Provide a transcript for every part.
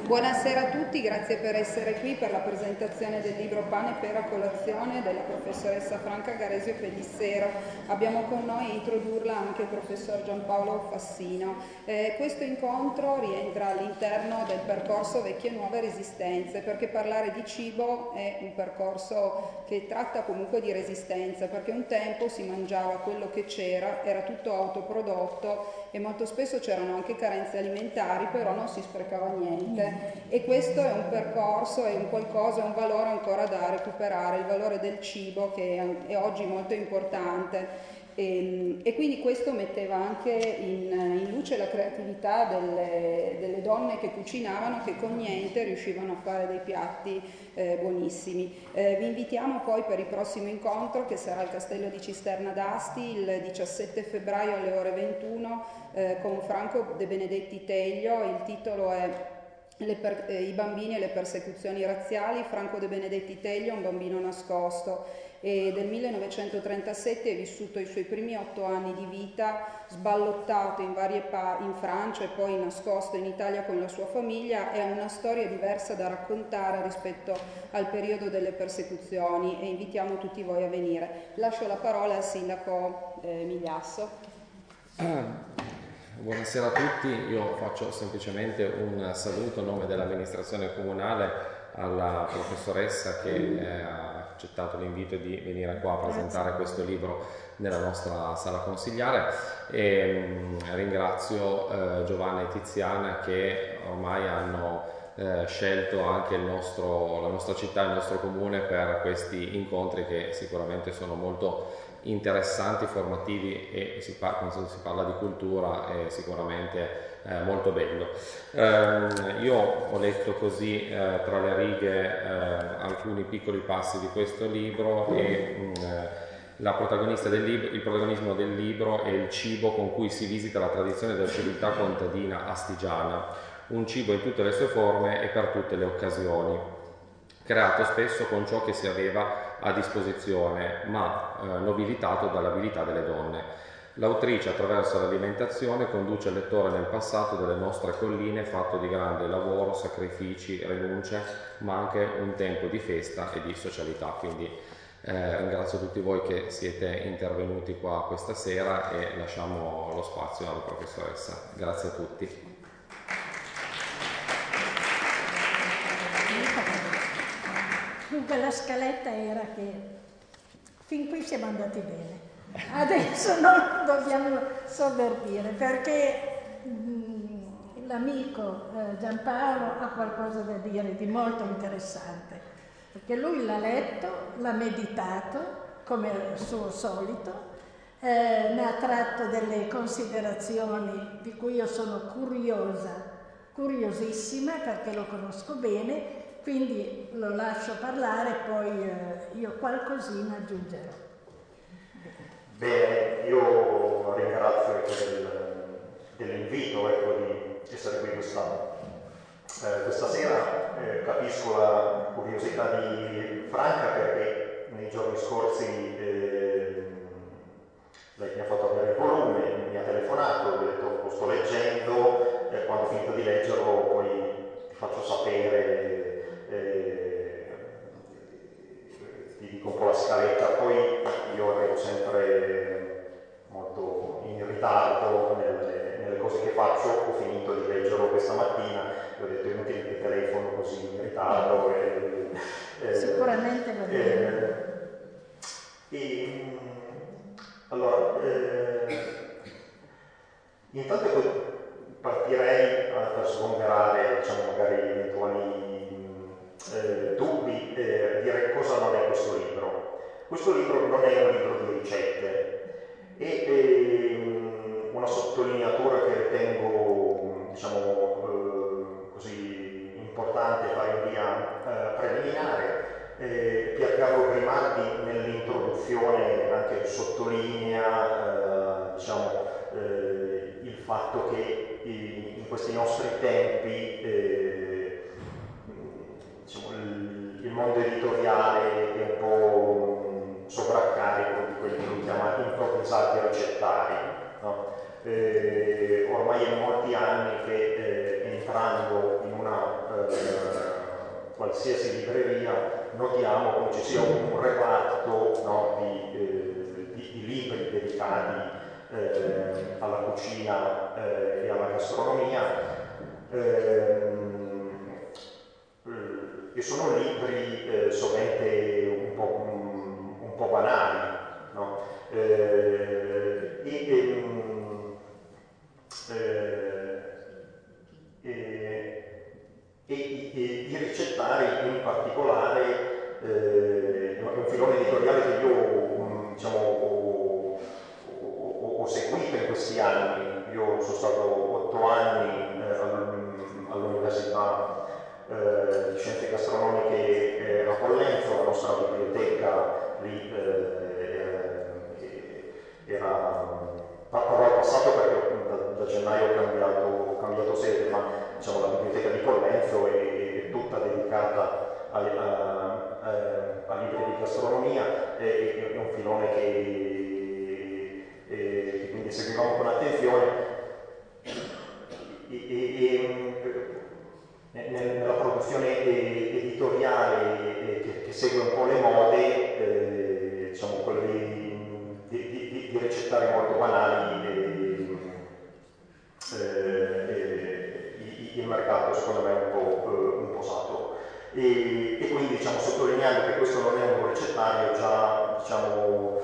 Buonasera a tutti, grazie per essere qui per la presentazione del libro Pane, Pera, Colazione della professoressa Franca Garesio Pelissero. Abbiamo con noi a introdurla anche il professor Giampaolo Fassino. Questo incontro rientra all'interno del percorso Vecchie e Nuove Resistenze, perché parlare di cibo è un percorso che tratta comunque di resistenza, perché un tempo si mangiava quello che c'era, era tutto autoprodotto e molto spesso c'erano anche carenze alimentari, però non si sprecava niente. E questo è un percorso, è un qualcosa, è un valore ancora da recuperare, il valore del cibo che è oggi molto importante. E quindi questo metteva anche in luce la creatività delle donne che cucinavano, che con niente riuscivano a fare dei piatti buonissimi. Vi invitiamo poi per il prossimo incontro, che sarà al Castello di Cisterna d'Asti il 17 febbraio alle ore 21 con Franco De Benedetti Teglio. Il titolo è I bambini e le persecuzioni razziali. Franco De Benedetti Teglio, un bambino nascosto, e del 1937 è vissuto i suoi primi 8 anni di vita sballottato in varie in Francia e poi nascosto in Italia con la sua famiglia. È una storia diversa da raccontare rispetto al periodo delle persecuzioni e invitiamo tutti voi a venire. Lascio la parola al sindaco Migliasso. Buonasera a tutti, io faccio semplicemente un saluto a nome dell'amministrazione comunale alla professoressa che ha accettato l'invito di venire qua a presentare questo libro nella nostra sala consiliare, e ringrazio Giovanna e Tiziana che ormai hanno scelto anche la nostra città, il nostro comune per questi incontri che sicuramente sono molto interessanti, formativi, e quando si parla di cultura è sicuramente molto bello. Io ho letto così tra le righe alcuni piccoli passi di questo libro e il protagonismo del libro è il cibo con cui si visita la tradizione della civiltà contadina astigiana, un cibo in tutte le sue forme e per tutte le occasioni, creato spesso con ciò che si aveva a disposizione, ma nobilitato dall'abilità delle donne. L'autrice, attraverso l'alimentazione, conduce il lettore nel passato delle nostre colline, fatto di grande lavoro, sacrifici, rinunce, ma anche un tempo di festa e di socialità. Quindi ringrazio tutti voi che siete intervenuti qua questa sera e lasciamo lo spazio alla professoressa. Grazie a tutti. Dunque la scaletta era che fin qui siamo andati bene, adesso non dobbiamo sovvertire perché l'amico Giampaolo ha qualcosa da dire di molto interessante, perché lui l'ha letto, l'ha meditato come al suo solito, ne ha tratto delle considerazioni di cui io sono curiosissima perché lo conosco bene. Quindi lo lascio parlare, poi io qualcosina aggiungerò. Bene, io ringrazio dell'invito di essere qui questa sera. Capisco la curiosità di Franca perché nei giorni scorsi lei mi ha fatto avere il volume, mi ha telefonato, ho detto lo sto leggendo, quando ho finito di leggerlo poi ti faccio sapere. Ti dico un po' la scaletta, poi io arrivo sempre molto in ritardo nelle cose che faccio. Ho finito di leggerlo questa mattina e ho detto inutile che telefono così in ritardo. Sicuramente va bene. Allora, intanto partirei per sgomberare, diciamo, magari eventuali dubbi, dire cosa non è questo libro. Questo libro non è un libro di ricette, e una sottolineatura che ritengo, diciamo, così importante fare in via preliminare. Piercarlo Grimaldi nell'introduzione anche sottolinea il fatto che in questi nostri tempi il mondo editoriale è un po' sovraccarico di quelli che lui chiama improvvisati ricettari, no? Ormai è molti anni che entrando in una qualsiasi libreria notiamo come ci sia un reparto, no, di libri dedicati alla cucina e alla gastronomia, e sono libri sovente un po' banali, no? I ricettari in particolare è un filone editoriale che io diciamo, ho seguito in questi anni. Io sono stato 8 anni all'Università di Scienze Gastronomiche a Pollenzo. La nostra biblioteca lì era al passato, perché da gennaio ho cambiato sede, ma diciamo, la biblioteca di Pollenzo è tutta dedicata a libri di gastronomia, è un filone che quindi seguivamo con attenzione. Nella produzione editoriale che segue un po' le mode, diciamo, quelli di ricettari molto banali, il mercato secondo me è un po' saturo. E quindi, diciamo, sottolineando che questo non è un ricettario, già, diciamo,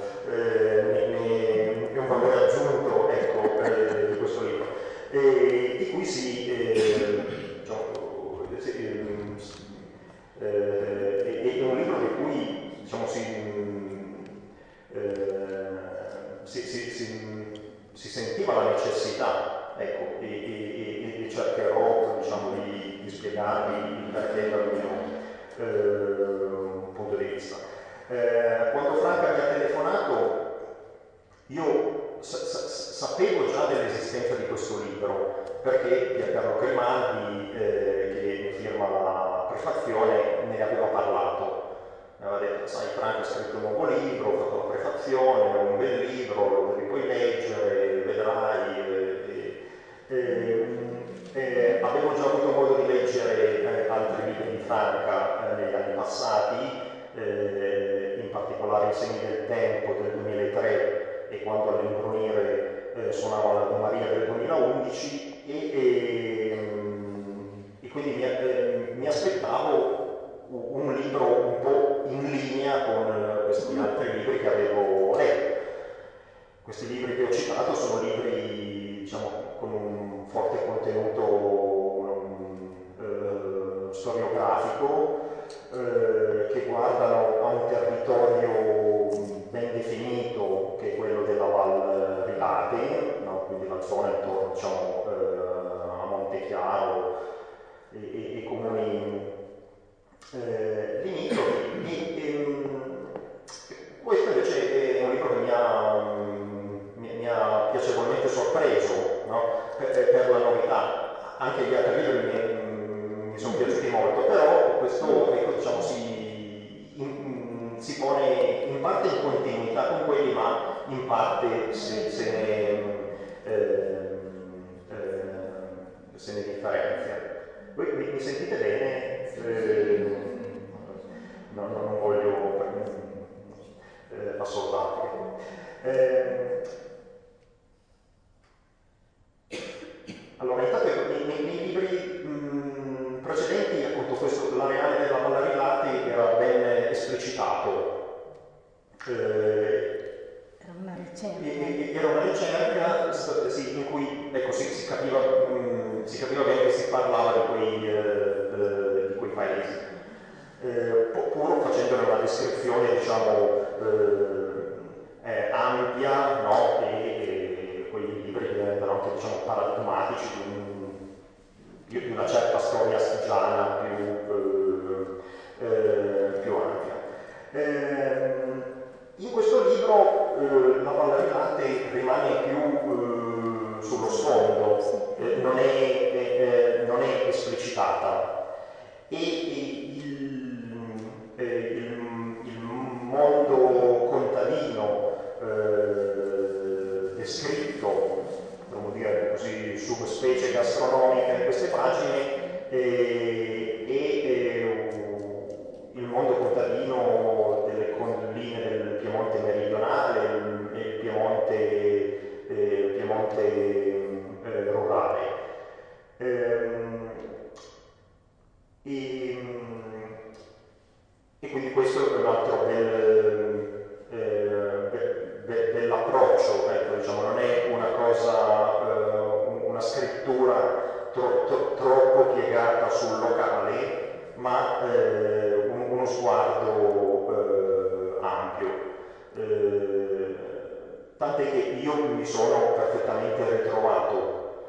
è un valore aggiunto, ecco, di questo libro, di cui è un libro di cui, diciamo, si sentiva la necessità, ecco, e cercherò, diciamo, di spiegarvi il perché dal mio punto di vista. Quando Franca mi ha telefonato, io sapevo già dell'esistenza di questo libro, perché Piercarlo Grimaldi, che mi firma la prefazione, ne aveva parlato. Mi aveva detto: sai, Franca ha scritto un nuovo libro, ho fatto la prefazione, è un bel libro, lo devi poi leggere, vedrai. Avevo già avuto modo di leggere altri libri di Franca negli anni passati, in particolare I segni del tempo del 2003 e Quando all'imbrunire suonava l'Ave Maria del 2011, e quindi mi aspettavo un libro un po' in linea con questi altri libri che avevo letto. Questi libri che ho citato sono libri, diciamo, con un forte contenuto storiografico, che guardano a un territorio ben definito, che è quello della Val Rilate, no? Quindi la zona intorno, diciamo, a Montechiaro e comuni limitrofi. Questo invece è un libro che mi ha piacevolmente sorpreso, no? per la novità. Anche gli altri libri mi sono piaciuti molto, però questo, ecco, diciamo, si pone in parte in continuità con quelli, ma in parte se ne differenzia. Voi mi sentite bene? No, non voglio assoldarvi. Allora, intanto nei libri precedenti, appunto, questo, l'areale della Val Rilate era ben esplicitato. Era una ricerca. Era una ricerca, sì, in cui, ecco, si capiva bene che si parlava di quei paesi, pur facendone una descrizione, diciamo, ampia, no? E quei libri diventano anche, diciamo, paradigmatici di una certa storia astigiana più ampia. In questo libro la Val Rilate rimane più sullo sfondo, non è esplicitata, e il mondo contadino descritto, potremmo dire così, subspecie gastronomica in queste pagine, è E quindi questo è un altro bell'approccio, ecco, diciamo, non è una cosa, una scrittura troppo piegata sul locale, ma uno sguardo ampio. Tant'è che io mi sono perfettamente ritrovato,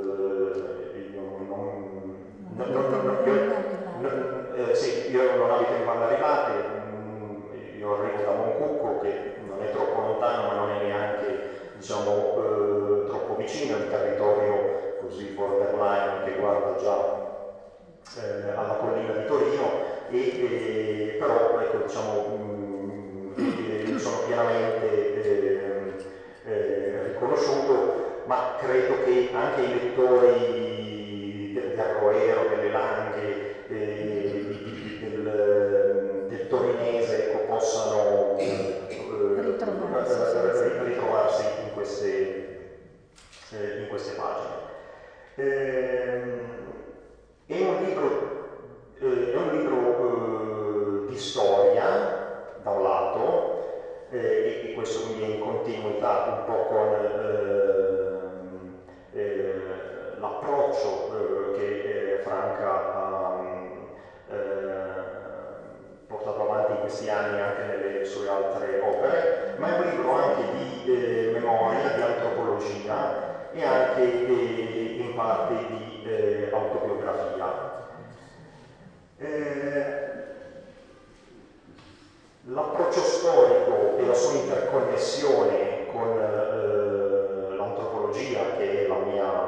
io non abito in Vallarilate, io arrivo da Moncucco, che non è troppo lontano ma non è neanche, diciamo, troppo vicino, è un territorio così borderline che guarda già alla collina di Torino, però ecco, diciamo, mi sono pienamente riconosciuto, ma credo che anche i lettori del Roero, delle Langhe, del torinese, ecco, possano ritrovarsi in queste pagine. È un libro di storia, da un lato, e questo quindi è in continuità un po' con l'approccio che Franca ha portato avanti in questi anni anche nelle sue altre opere, ma è un libro anche di memoria, di antropologia e anche in parte di autobiografia. L'approccio storico e la sua interconnessione con l'antropologia, che è la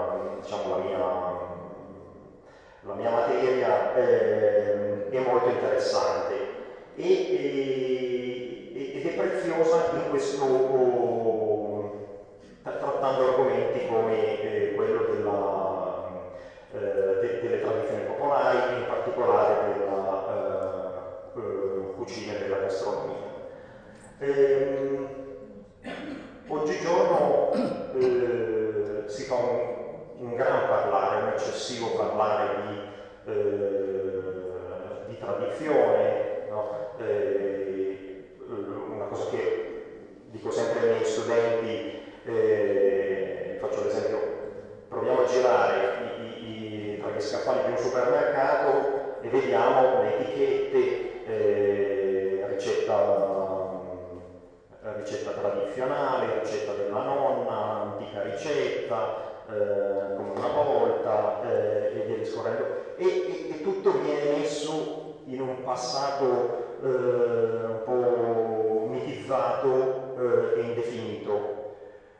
mia materia, è molto interessante ed è preziosa in questo, trattando argomenti come quello delle tradizioni popolari e in particolare della cucina e della gastronomia. Oggigiorno si fa un gran parlare, un eccessivo parlare di tradizione, no? Una cosa che dico sempre ai miei studenti, faccio l'esempio, proviamo a girare tra gli scaffali di un supermercato e vediamo le etichette, ricetta tradizionale, ricetta della nonna, antica ricetta, come una volta, e via discorrendo, e tutto viene messo in un passato un po' mitizzato e indefinito.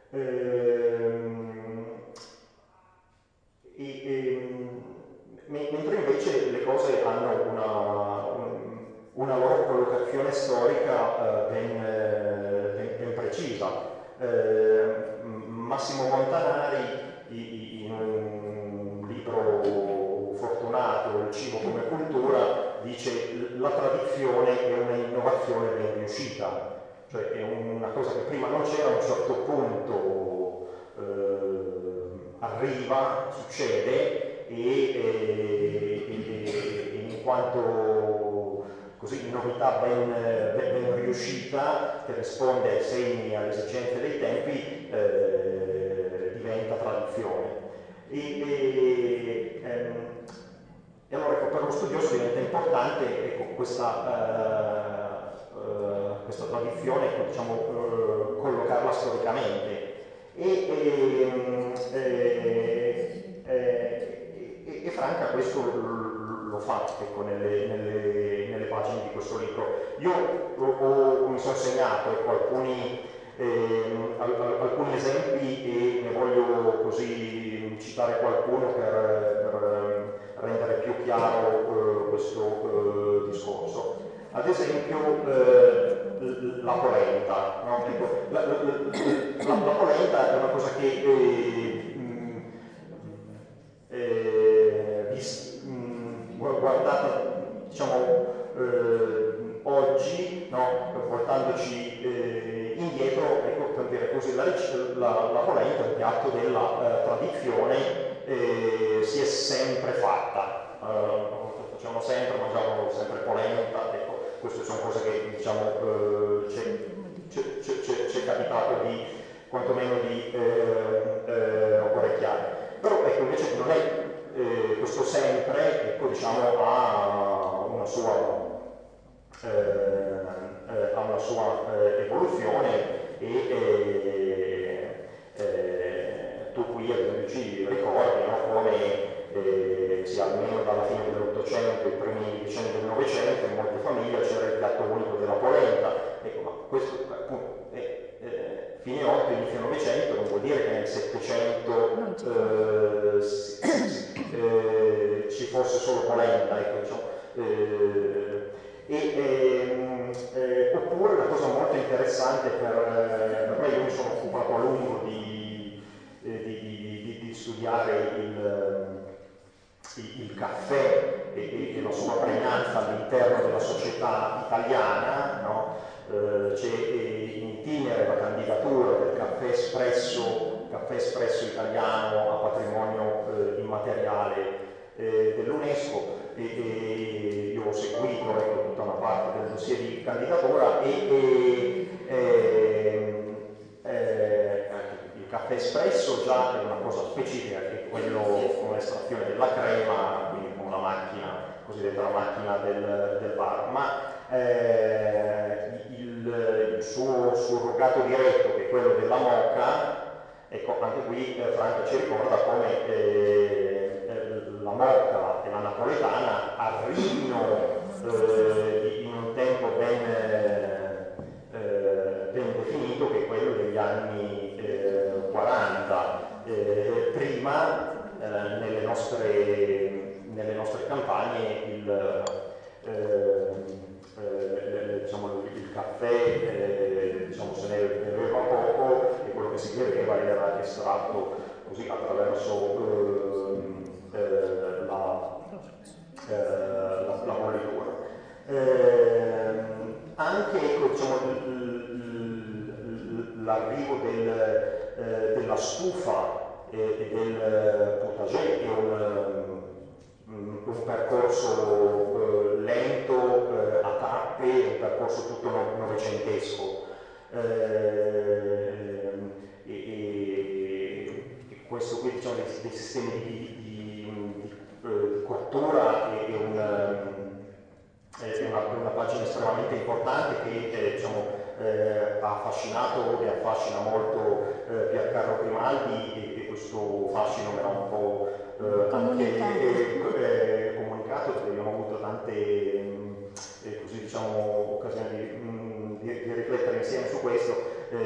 Mentre invece le cose hanno una loro collocazione storica ben precisa. Massimo Montanari, in un libro fortunato, Il cibo come cultura, dice: la tradizione è un'innovazione ben riuscita, cioè è una cosa che prima non c'era, a un certo punto arriva, succede, e in quanto così novità ben riuscita, che risponde ai segni, alle esigenze dei tempi, diventa tradizione. E allora, ecco, per lo studioso diventa importante, ecco, questa tradizione, ecco, diciamo, collocarla storicamente. E Franca questo lo fa, ecco, nelle pagine di questo libro. Io mi sono segnato, ecco, alcuni esempi, e ne voglio così citare qualcuno per rendere più chiaro questo discorso. Ad esempio la polenta, no? Ecco, la polenta è una cosa che guardata, diciamo, oggi, no? Portandoci indietro, ecco, per dire così, la polenta è un piatto della tradizione si è sempre fatta, facciamo sempre, mangiamo sempre polenta, ecco, queste sono cose che diciamo c'è capitato di quantomeno di orecchiare. Però ecco, invece non è questo sempre, ecco, diciamo, ha una sua evoluzione tu qui ad esempio ci ricordi, no, come sia almeno dalla fine dell'Ottocento, i primi decenni del Novecento, in molte famiglie c'era il piatto unico della polenta. Ecco, ma questo appunto è fine 8, inizio Novecento, non vuol dire che nel Settecento ci fosse solo polenta, ecco, diciamo. Oppure una cosa molto interessante per me, io mi sono occupato a lungo di studiare il caffè e la sua pregnanza all'interno della società italiana, no? C'è in itinere la candidatura del caffè espresso italiano a patrimonio immateriale dell'UNESCO, e io ho seguito tutta una parte del dossier di candidatura il caffè espresso già è una cosa specifica, che è quello con l'estrazione della crema, quindi con la macchina, cosiddetta la macchina del bar, ma il suo surrogato diretto, che è quello della moka, ecco, anche qui Franca ci ricorda come la moka e la napoletana arrivino in un tempo ben definito, che è quello degli anni 40. Prima nelle nostre campagne il caffè se ne beveva poco, e quello che si beveva era estratto così attraverso la bollitura. Anche l'arrivo della stufa e del potager è un percorso lento, a tappe, un percorso tutto novecentesco. E questo qui, diciamo, dei sistemi di cottura è una pagina estremamente importante che ha affascinato e affascina molto Piercarlo Grimaldi, e questo fascino era un po' anche comunicato, perché abbiamo avuto tante così, diciamo, occasioni di riflettere insieme su questo.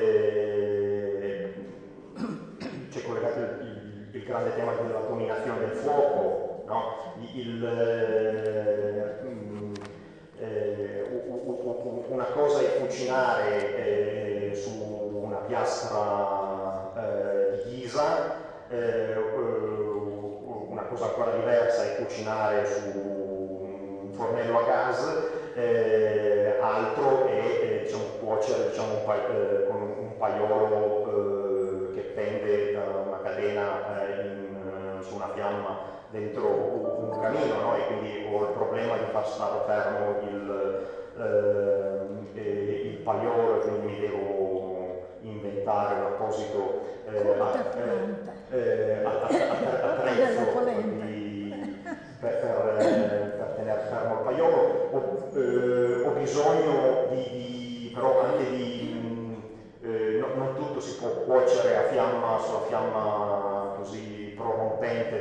C'è collegato il grande tema della dominazione del fuoco, no? Una cosa è cucinare su una piastra di ghisa, una cosa ancora diversa è cucinare su un fornello a gas, altro è cuocere con un paiolo che pende da una catena su una fiamma dentro un camino, no? E quindi ho il problema di far stare fermo il paiolo, e quindi mi devo inventare un apposito attrezzo per tenere fermo il paiolo. Ho bisogno però anche non tutto si può cuocere sulla fiamma così prorompente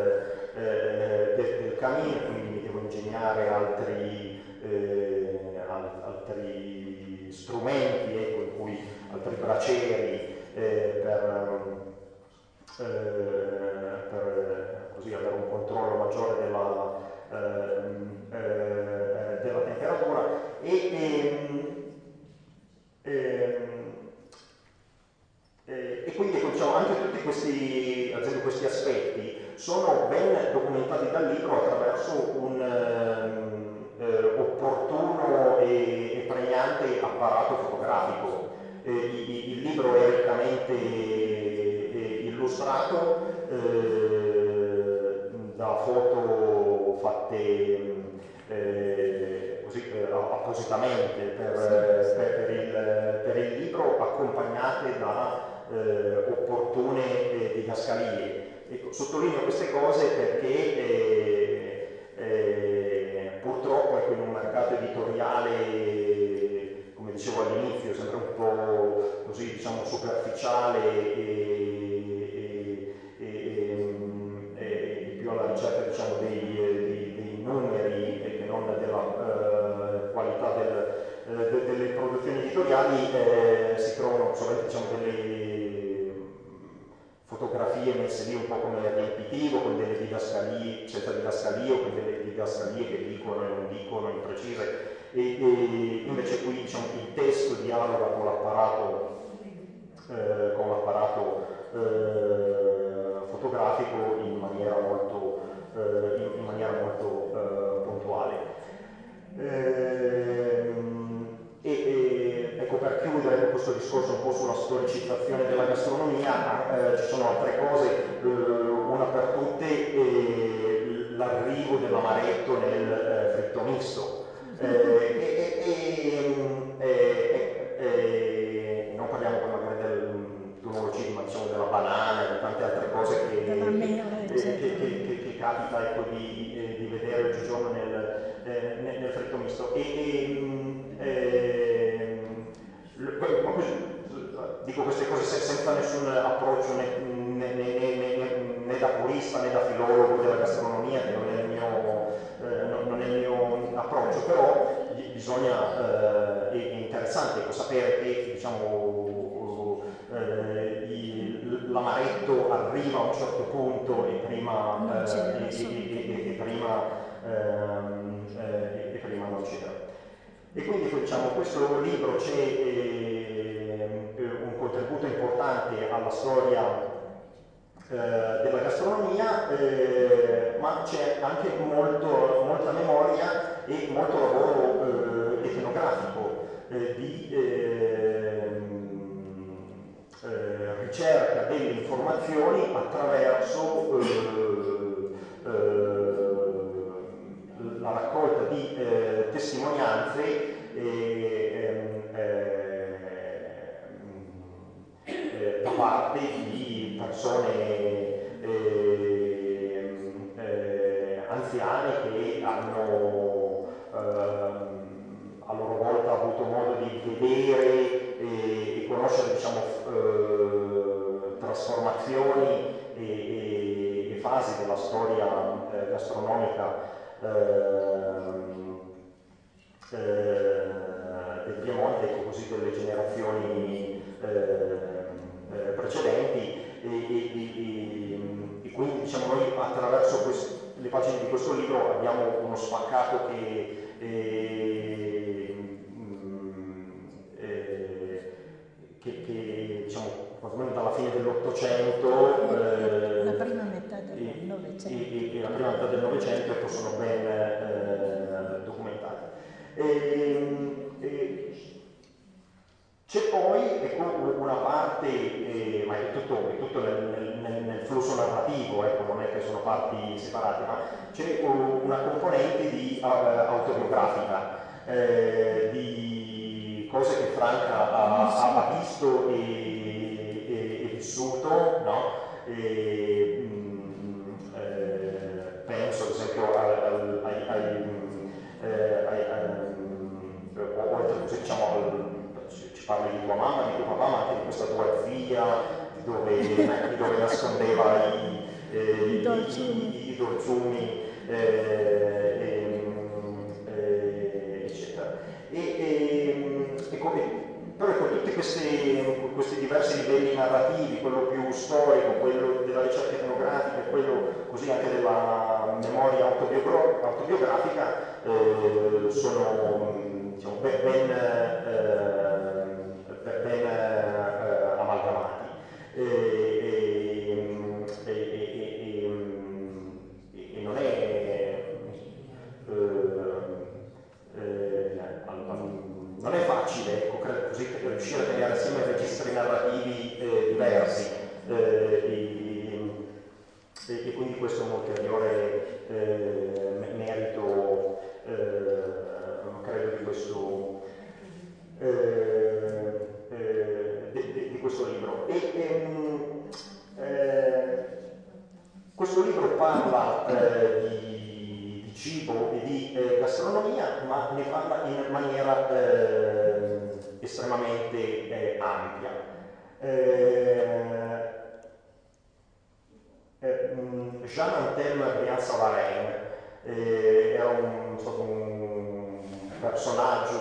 del camino, quindi mi devo ingegnare altri strumenti, ecco, in cui altri bracieri per così avere un controllo maggiore della temperatura e quindi, diciamo, anche tutti questi aspetti sono ben documentati dal libro attraverso un opportuno e pregnante apparato fotografico. Il libro è riccamente illustrato, da foto fatte appositamente per il libro, accompagnate da opportune didascalie. Ecco, sottolineo queste cose perché purtroppo in un mercato editoriale, come dicevo all'inizio, sempre un po' così, diciamo, superficiale e più alla ricerca, diciamo, dei numeri che non della qualità delle produzioni editoriali, si trovano solamente, diciamo, delle fotografie messe lì un po' come riempitivo, con delle didascalie, senza didascalie o con delle didascalie che dicono e non dicono, imprecise, e invece qui, diciamo, il testo dialoga con l'apparato fotografico in maniera molto puntuale. Ecco, per chiudere questo discorso un po' sulla storicizzazione della gastronomia, ci sono altre cose, una per tutte, l'arrivo dell'amaretto nel fritto misto. Non parliamo poi magari tu non lo citi, ma diciamo della banana e di tante altre cose che capita, ecco, di vedere oggigiorno nel fritto misto. Dico queste cose senza nessun approccio né da purista né da filologo della gastronomia, che non è il mio approccio, però bisogna, è interessante, ecco, sapere che, diciamo, l'amaretto arriva a un certo punto e prima non c'era. E quindi, diciamo, questo libro c'è un contributo importante alla storia della gastronomia, ma c'è anche molta memoria e molto lavoro etnografico di ricerca delle informazioni attraverso la raccolta di testimonianze da parte di persone anziane che hanno a loro volta avuto modo di vedere e conoscere, diciamo, trasformazioni e fasi della storia gastronomica del Piemonte, ecco, così, delle generazioni precedenti, e quindi, diciamo, noi attraverso le pagine di questo libro abbiamo uno spaccato che diciamo, quantomeno dalla fine dell'Ottocento, la prima metà del Novecento, e la prima metà del Novecento, ecco, sono ben documentati. C'è poi, ecco, una parte, ma è tutto nel flusso narrativo, ecco, non è che sono parti separate, ma c'è una componente di autobiografica, di cose che Franca ha visto e vissuto, no? Penso ad esempio oltre, diciamo, ci parli di tua mamma, di tuo papà, ma anche di questa tua zia dove nascondeva i dolciumi, eccetera. Però, ecco, tutti questi diversi livelli narrativi, quello più storico, quello della ricerca etnografica e quello così anche della memoria autobiografica, sono, diciamo, ben amalgamati. E non è facile, ecco, così, riuscire a tenere assieme registri narrativi diversi, e quindi questo è un ulteriore cibo e di gastronomia, ma ne parla in maniera estremamente ampia. Jean-Antoine Briand-Savarin era stato un personaggio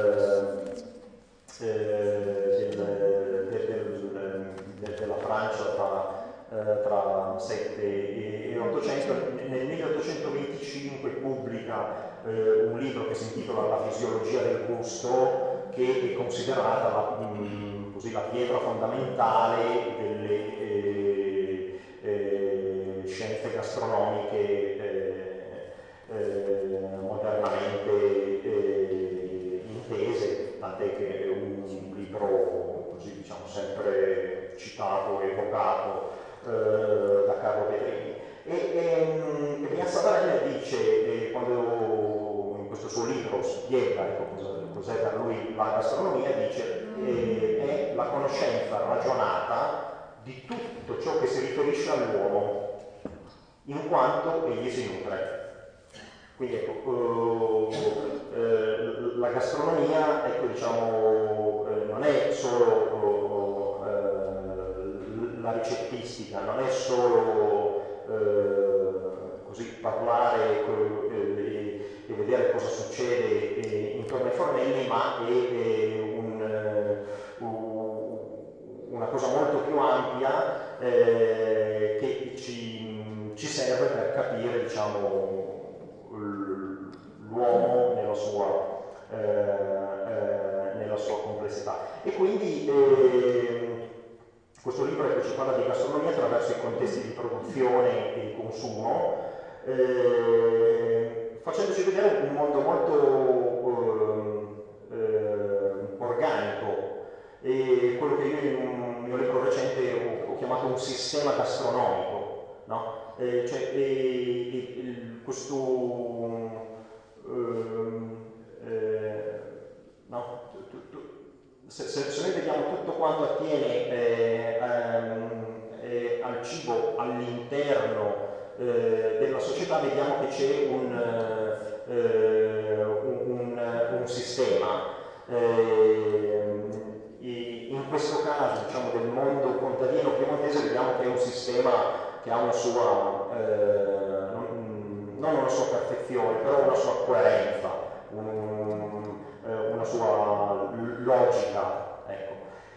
della Francia tra 7 e 800. Nel 1825 pubblica un libro che si intitola La fisiologia del gusto, che è considerata la pietra fondamentale delle scienze gastronomiche modernamente intese, tant'è che è un libro così, diciamo, sempre citato e evocato da Carlo Petrini. E Briand-Savarin dice, quando in questo suo libro spiega cos'è per lui la gastronomia, dice è la conoscenza ragionata di tutto ciò che si riferisce all'uomo, in quanto egli si nutre. Quindi ecco, la gastronomia, ecco, diciamo, non è solo la ricettistica, non è solo così parlare e vedere cosa succede intorno ai fornelli, ma è una cosa molto più ampia che ci serve per capire, diciamo, l'uomo nella sua complessità. E quindi questo libro ci parla di gastronomia attraverso i contesti di produzione e di consumo, facendoci vedere un mondo molto organico, e quello che io in un mio libro recente ho chiamato un sistema gastronomico, no? Questo no, se noi vediamo tutto quanto attiene al cibo all'interno della società, vediamo che c'è un sistema. In questo caso, diciamo, del mondo contadino piemontese, vediamo che è un sistema che ha una sua, non una sua perfezione, però una sua coerenza, una sua logica, ecco.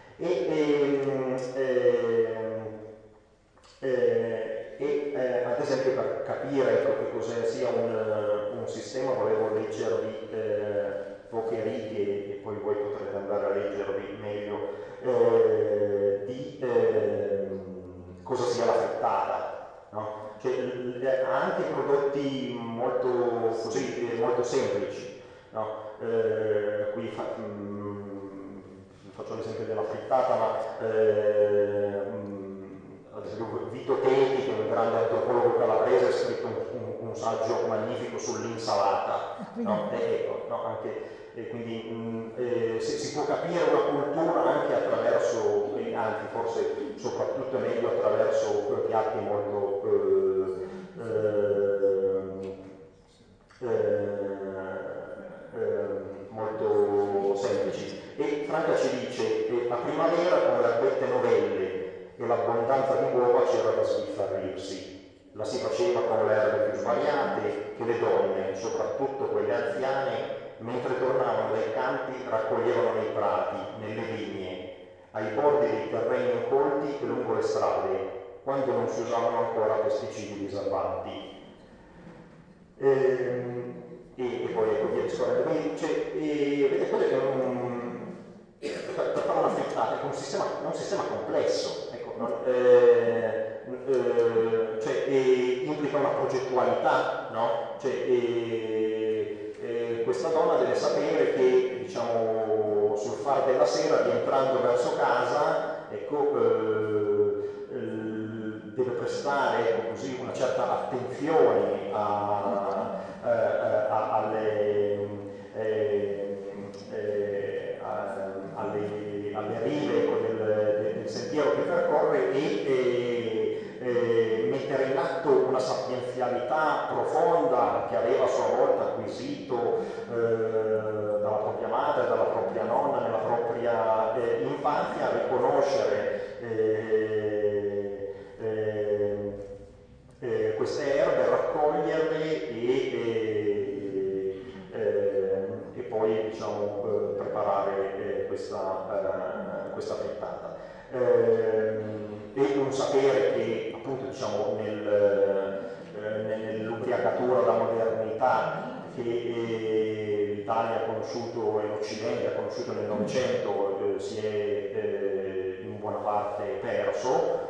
Ad esempio, per capire, ecco, che cosa sia un sistema, volevo leggervi poche righe, e poi voi potrete andare a leggervi meglio, di cosa sia la frittata, no? Cioè, ha anche prodotti molto semplici, no? Qui faccio l'esempio della frittata, ma ad esempio Vito Teti, che è un grande antropologo calabrese, ha scritto un saggio magnifico sull'insalata, no? E quindi si può capire una cultura anche attraverso, anzi forse soprattutto è meglio attraverso piatti molto semplici. E Franca ci dice che a primavera, con le erbette novelle e l'abbondanza di uova, c'era da sbizzarrirsi. La si faceva con le erbe più svariate, che le donne, soprattutto quelle anziane, mentre tornavano dai campi, raccoglievano nei prati, nelle vigne, ai bordi dei terreni incolti e lungo le strade, quando non si usavano ancora pesticidi diserbanti. E poi ecco via discorrendo. Quindi vedete, quello è per fare una frittata, è un sistema complesso, ecco, implica una progettualità, no? Questa donna deve sapere che, diciamo, sul far della sera, rientrando verso casa, ecco, deve prestare, ecco, così, una certa attenzione alle rive, ecco, del sentiero che percorre, e mettere in atto una sapienzialità profonda che aveva a sua mafia, riconoscere queste erbe, raccoglierle e poi diciamo, preparare questa frittata. E un sapere che appunto diciamo, nell'ubriacatura da modernità che l'Italia ha conosciuto e l'Occidente ha conosciuto nel Novecento si è in buona parte perso.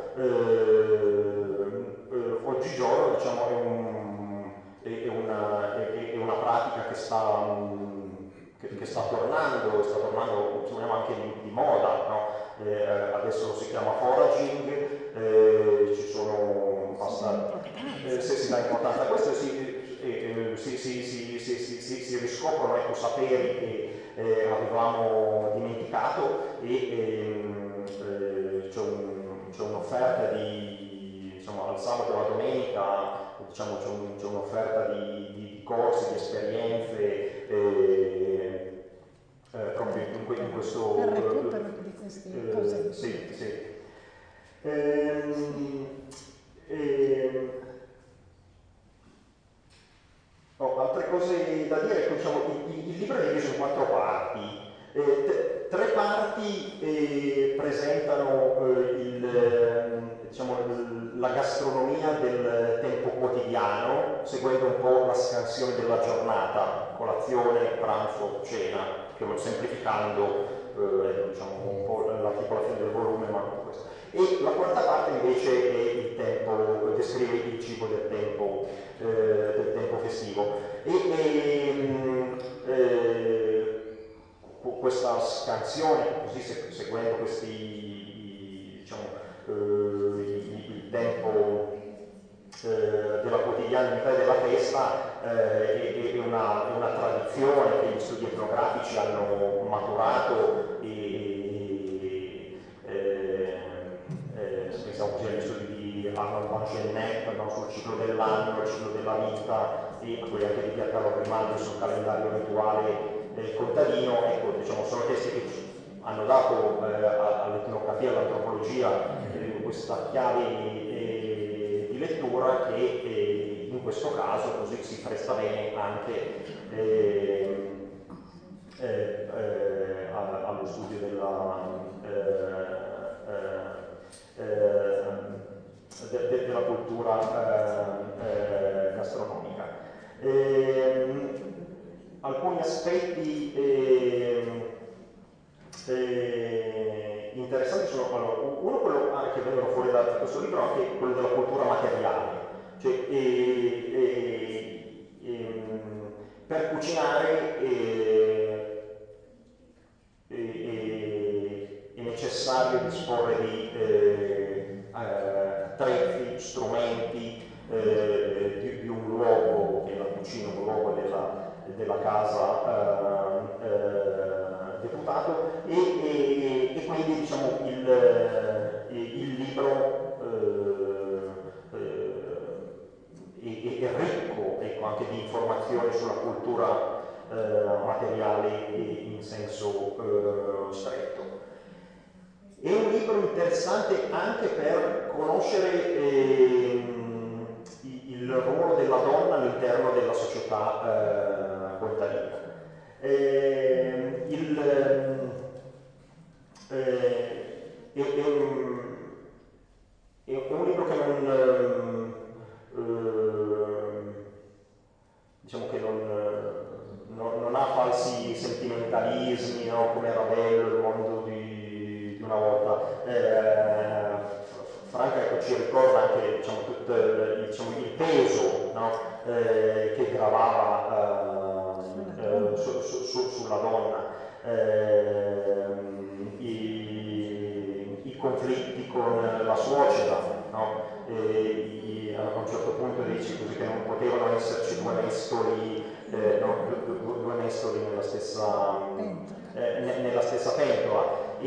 Oggigiorno diciamo, è una pratica che sta tornando insomma, anche di moda, no? Adesso si chiama foraging, ci sono se si dà importanza a questo si riscoprono ecco, saperi che avevamo dimenticato e c'è un'offerta insomma, al sabato e alla domenica diciamo, c'è un'offerta di corsi, di esperienze proprio in questo per recupero di queste cose. Sì. Altre cose da dire, diciamo, il libro è diviso in 4 parti. 3 parti presentano diciamo, la gastronomia del tempo quotidiano, seguendo un po' la scansione della giornata, colazione, pranzo, cena, semplificando diciamo, un po' l'articolazione del volume, ma questo. E la quarta parte invece è il tempo, descrive il cibo del tempo festivo. Questa scansione, così seguendo diciamo, il tempo della quotidianità e della festa è una tradizione che gli studi etnografici hanno maturato pensiamo così agli studi di Arnold van Gennep, no? Sul ciclo dell'anno, il ciclo della vita e quelli anche di Piercarlo Grimaldi sul calendario rituale del contadino, ecco, diciamo, sono testi che hanno dato all'etnografia, all'antropologia questa chiave di lettura che in questo caso così si presta bene anche allo studio della cultura gastronomica. Alcuni aspetti interessanti sono, allora, uno quello che vengono fuori da questo libro, anche quello della cultura materiale, cioè per cucinare è necessario disporre di attrezzi, strumenti, di un luogo che è la cucina, un luogo della casa deputato e quindi diciamo il libro è ricco ecco, anche di informazioni sulla cultura materiale in senso stretto. È un libro interessante anche per conoscere il ruolo della donna all'interno della società contadina. È un libro che diciamo che non ha falsi sentimentalismi, no? Come era bello il mondo di una volta. Franca ecco, ci ricorda anche diciamo, tutto il peso, no? Che gravava sulla donna, i conflitti con la suocera, no? A un certo punto dici così che non potevano esserci due mestoli nella stessa pentola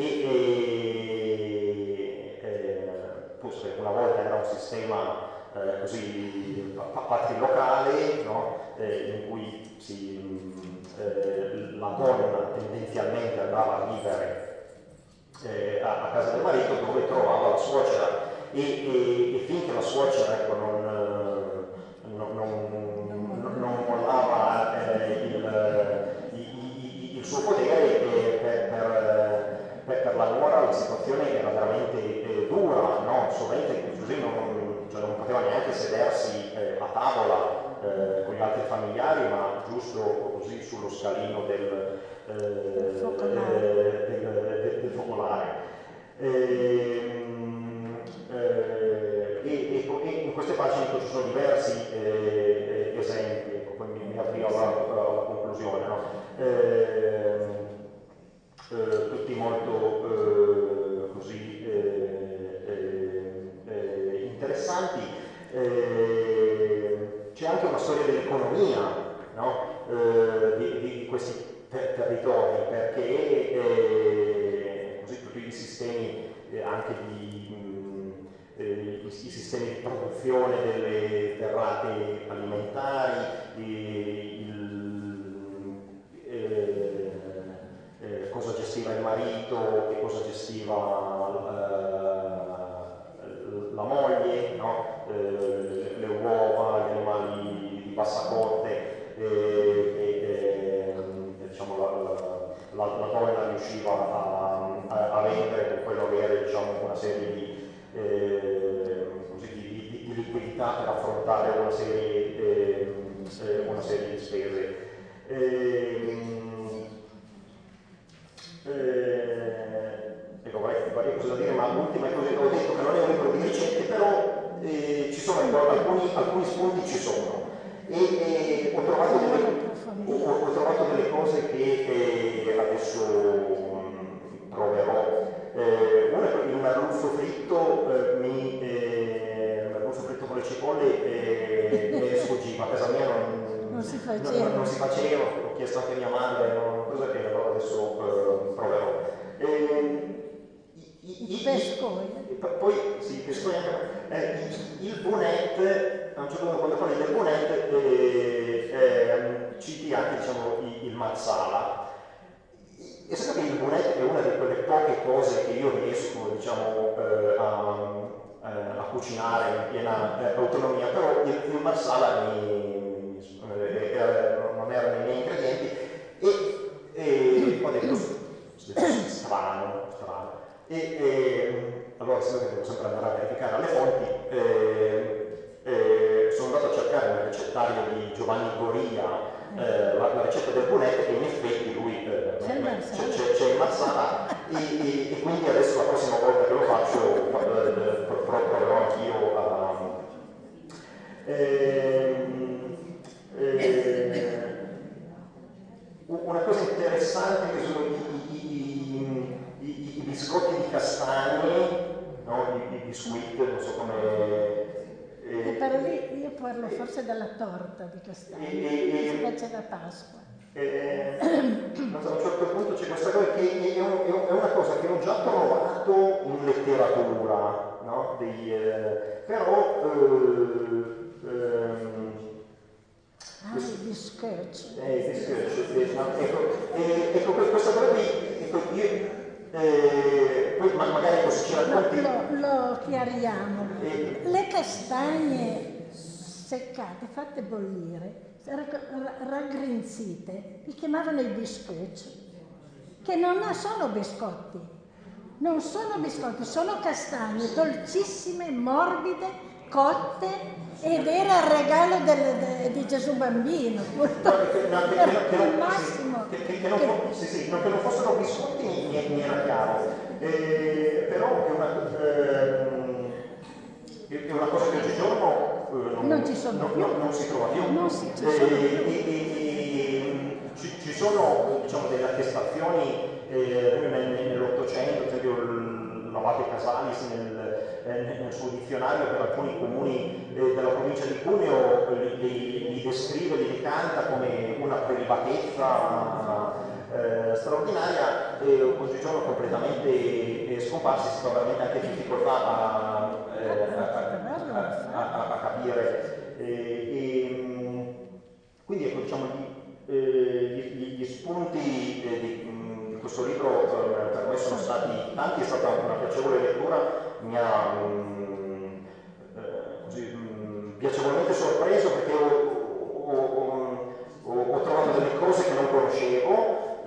una volta era un sistema così patrilocale, no? In cui la donna tendenzialmente andava a vivere a casa del marito, dove trovava la suocera, e finché la suocera, ecco, non mollava il suo potere, per la nuora la situazione era veramente dura, no? Sovente così non poteva neanche sedersi a tavola con gli altri familiari, ma giusto così sullo scalino del focolare. E in queste pagine ci sono diversi esempi, poi mi avvio alla conclusione, no? Tutti molto così interessanti. C'è anche una storia dell'economia, no? di questi territori, perché così tutti i sistemi anche i sistemi di produzione delle derrate alimentari, cosa gestiva il marito e cosa gestiva la moglie, no? Le uova, gli animali di bassa corte, diciamo la donna riusciva a vendere, per quello avere, diciamo, una serie di liquidità per affrontare una serie di spese. Ecco, varie cose da dire, ma l'ultima cosa che ho detto, che non è un libro di ricette, però ci sono alcuni spunti, ci sono, e ho trovato delle cose che adesso proverò. Il merluzzo fritto, merluzzo fritto con le cipolle mi sfuggiva, a casa mia non si faceva, ho chiesto anche a mia madre, è una cosa che però adesso proverò. I pescoi. Poi sì, pescoi anche. Il bonnet, a un certo punto quando parli del bonnet citi anche, diciamo, il marsala. E sapete che il bonnet è una di quelle poche cose che io riesco, diciamo, a cucinare in piena autonomia, però il marsala non era nei miei ingredienti, e ho detto strano. Allora, sapete che devo sempre andare a verificare alle fonti. Sono andato a cercare nel ricettario di Giovanni Goria la ricetta del bonnet, e in effetti lui c'è il marsala, e quindi adesso la prossima volta che lo faccio proverò anch'io a una cosa interessante che sono i biscotti di castagne, no? I biscuit, non so come. Però lì io parlo forse della torta di castagne, che si faccia da Pasqua. A un certo punto c'è questa cosa che è una cosa che ho già trovato in letteratura, no? Però i biscotti. Ecco, questa cosa qui, ecco, poi magari così ci racconti. Lo chiariamo. Le castagne seccate, fatte bollire, raggrinzite, li chiamavano i biscotti, che non sono biscotti, non sono biscotti, sono castagne dolcissime, morbide, cotte, ed era il regalo di Gesù Bambino. Il massimo. Che non fossero biscotti mi era chiaro, però è una cosa che oggigiorno non si trova più. Ci sono, diciamo, delle attestazioni nell'Ottocento, ad esempio l'abate Casalis nel suo dizionario per alcuni comuni della provincia di Cuneo li descrive, li decanta come una prelibatezza straordinaria, e oggigiorno completamente scomparsi. Si fa veramente anche difficoltà a capire, quindi ecco, diciamo, gli spunti di questo libro per me sono stati tanti, è stata una piacevole lettura, mi ha piacevolmente sorpreso perché ho trovato delle cose che non conoscevo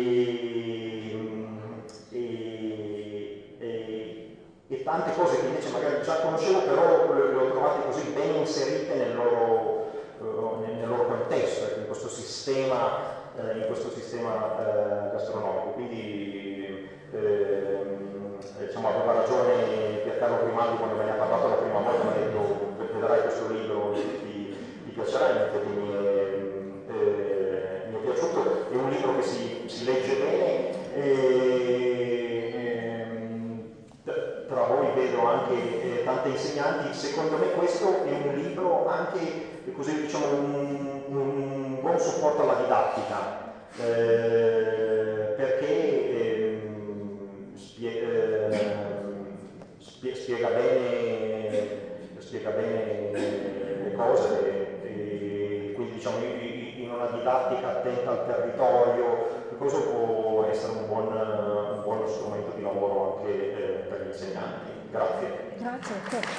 e tante cose che invece magari già conoscevo, però le ho trovate così ben inserite nel loro contesto, in questo sistema gastronomico. Quindi diciamo, aveva ragione Piercarlo Grimaldi quando me ne ha parlato la prima volta, mi ha detto vedrai questo libro, ti piacerà, in effetti mi è piaciuto, è un libro che si legge bene. Tra voi vedo anche tante insegnanti. Secondo me questo è un libro anche, così diciamo, un buon supporto alla didattica, perché spiega bene le cose e quindi diciamo in una didattica attenta al territorio, questo può essere un buono strumento di lavoro anche per gli insegnanti. Grazie. Grazie a te.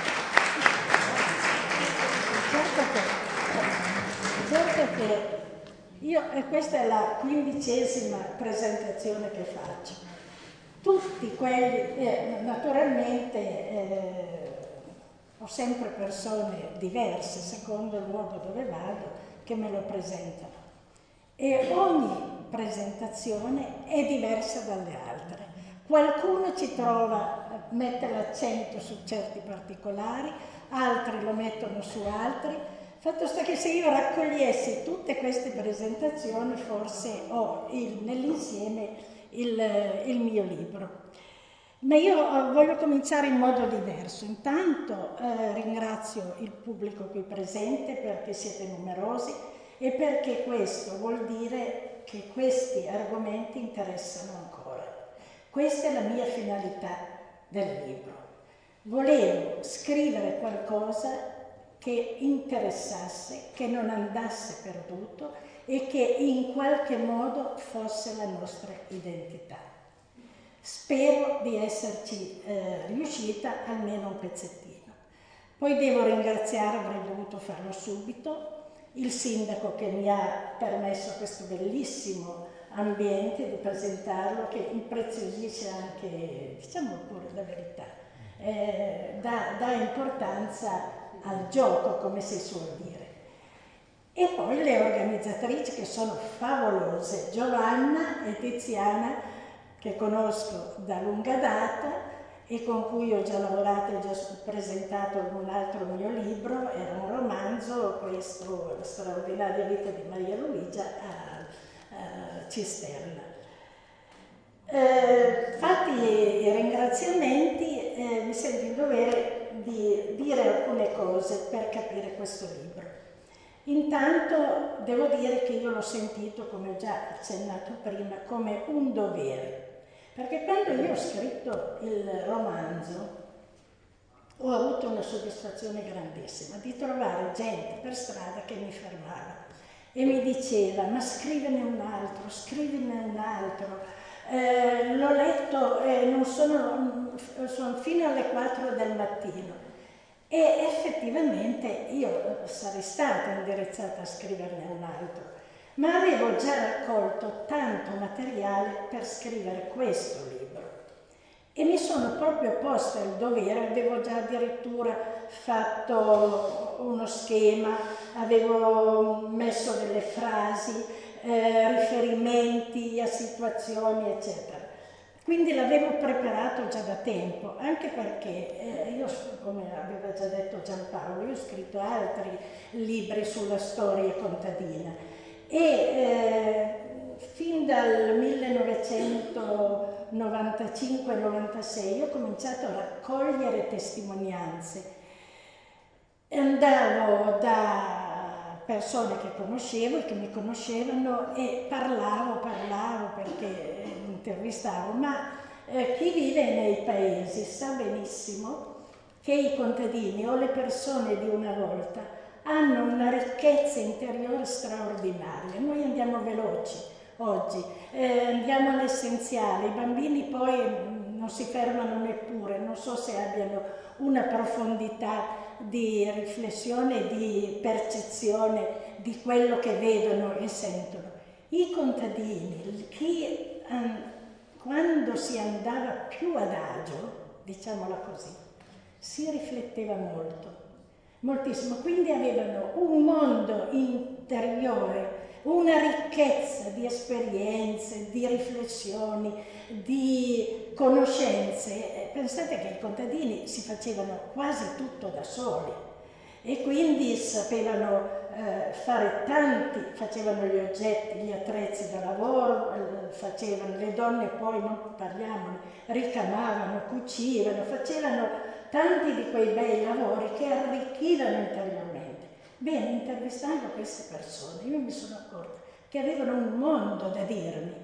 Certo che io, e questa è la 15ª presentazione che faccio, tutti quelli, naturalmente ho sempre persone diverse secondo il luogo dove vado che me lo presentano e ogni presentazione è diversa dalle altre. Qualcuno ci trova, mette l'accento su certi particolari, altri lo mettono su altri. Fatto sta che se io raccogliessi tutte queste presentazioni forse ho nell'insieme il mio libro. Ma io voglio cominciare in modo diverso. Intanto ringrazio il pubblico qui presente perché siete numerosi e perché questo vuol dire che questi argomenti interessano ancora. Questa è la mia finalità del libro. Volevo scrivere qualcosa che interessasse, che non andasse perduto e che in qualche modo fosse la nostra identità. Spero di esserci riuscita almeno un pezzettino. Poi devo ringraziare, avrei dovuto farlo subito, il sindaco che mi ha permesso questo bellissimo ambiente di presentarlo, che impreziosisce anche, diciamo pure la verità, dà importanza al gioco, come si suol dire. E poi le organizzatrici che sono favolose, Giovanna e Tiziana, che conosco da lunga data e con cui ho già lavorato e già presentato un altro mio libro, era un romanzo, questo, La straordinaria vita di Maria Luigia a Cisterna. Fatti i ringraziamenti, mi sento in dovere di dire alcune cose per capire questo libro. Intanto devo dire che io l'ho sentito, come ho già accennato prima, come un dovere, perché quando io ho scritto il romanzo ho avuto una soddisfazione grandissima di trovare gente per strada che mi fermava e mi diceva: ma scrivine un altro, l'ho letto, sono fino alle 4 del mattino. E effettivamente io sarei stata indirizzata a scriverne un altro, ma avevo già raccolto tanto materiale per scrivere questo libro e mi sono proprio posta il dovere, avevo già addirittura fatto uno schema, avevo messo delle frasi, riferimenti a situazioni, eccetera. Quindi l'avevo preparato già da tempo, anche perché io, come aveva già detto Giampaolo, io ho scritto altri libri sulla storia contadina e fin dal 1995-96 ho cominciato a raccogliere testimonianze. Andavo da persone che conoscevo e che mi conoscevano e parlavo perché intervistavo, ma chi vive nei paesi sa benissimo che i contadini o le persone di una volta hanno una ricchezza interiore straordinaria. Noi andiamo veloci, oggi. Andiamo all'essenziale, i bambini poi non si fermano neppure, non so se abbiano una profondità di riflessione, di percezione di quello che vedono e sentono. I contadini, quando si andava più ad agio, diciamola così, si rifletteva molto, moltissimo, quindi avevano un mondo interiore, una ricchezza di esperienze, di riflessioni, di conoscenze. Pensate che i contadini si facevano quasi tutto da soli e quindi sapevano fare facevano gli oggetti, gli attrezzi da lavoro, facevano, le donne poi non parliamone, ricamavano, cucivano, facevano tanti di quei bei lavori che arricchivano interiormente. Bene, intervistando queste persone io mi sono accorta che avevano un mondo da dirmi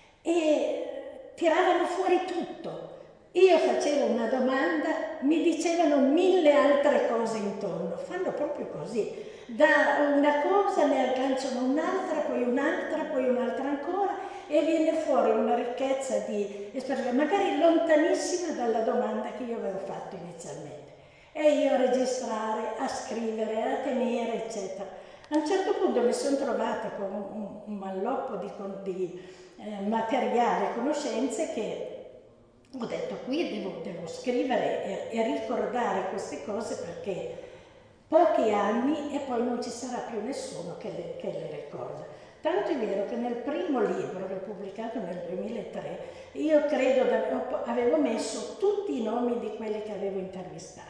e tiravano fuori tutto. Io facevo una domanda, mi dicevano 1000 altre cose intorno, fanno proprio così. Da una cosa ne agganciano un'altra, poi un'altra ancora e viene fuori una ricchezza di esperienza, magari lontanissima dalla domanda che io avevo fatto inizialmente. E io a registrare, a scrivere, a tenere, eccetera. A un certo punto mi sono trovata con un malloppo di materiale, conoscenze che ho detto qui devo scrivere e ricordare queste cose perché pochi anni e poi non ci sarà più nessuno che le ricorda. Tanto è vero che nel primo libro, che ho pubblicato nel 2003, io credo avevo messo tutti i nomi di quelli che avevo intervistato,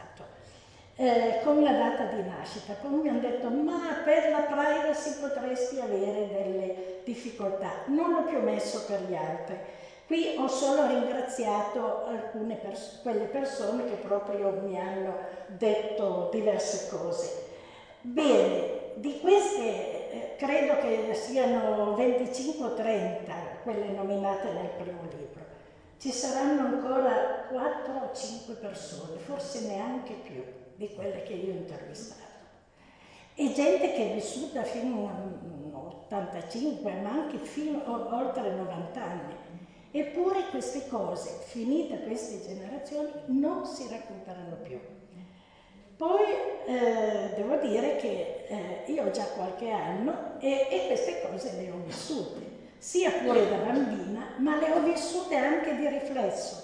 con la data di nascita. Poi mi hanno detto, ma per la privacy potresti avere delle difficoltà. Non l'ho più messo per gli altri. Qui ho solo ringraziato quelle persone che proprio mi hanno detto diverse cose. Bene, di queste credo che siano 25 o 30 quelle nominate nel primo libro. Ci saranno ancora 4 o 5 persone, forse neanche più di quelle che io ho intervistato. E gente che è vissuta fino a 85, ma anche fino oltre 90 anni. Eppure queste cose, finite queste generazioni, non si recuperano più. Poi devo dire che io ho già qualche anno e queste cose le ho vissute, sia pure da bambina, ma le ho vissute anche di riflesso.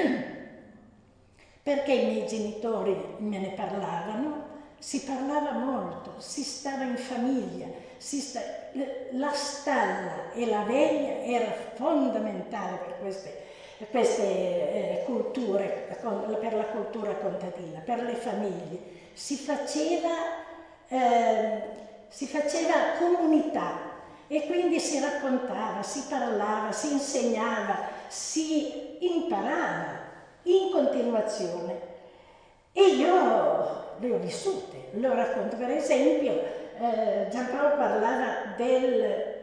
Perché i miei genitori me ne parlavano, si parlava molto, si stava in famiglia, la stalla e la veglia era fondamentale per queste culture, per la cultura contadina, per le famiglie. Si faceva comunità e quindi si raccontava, si parlava, si insegnava, si imparava in continuazione. E io le ho vissute, lo racconto. Per esempio, Giampaolo parlava del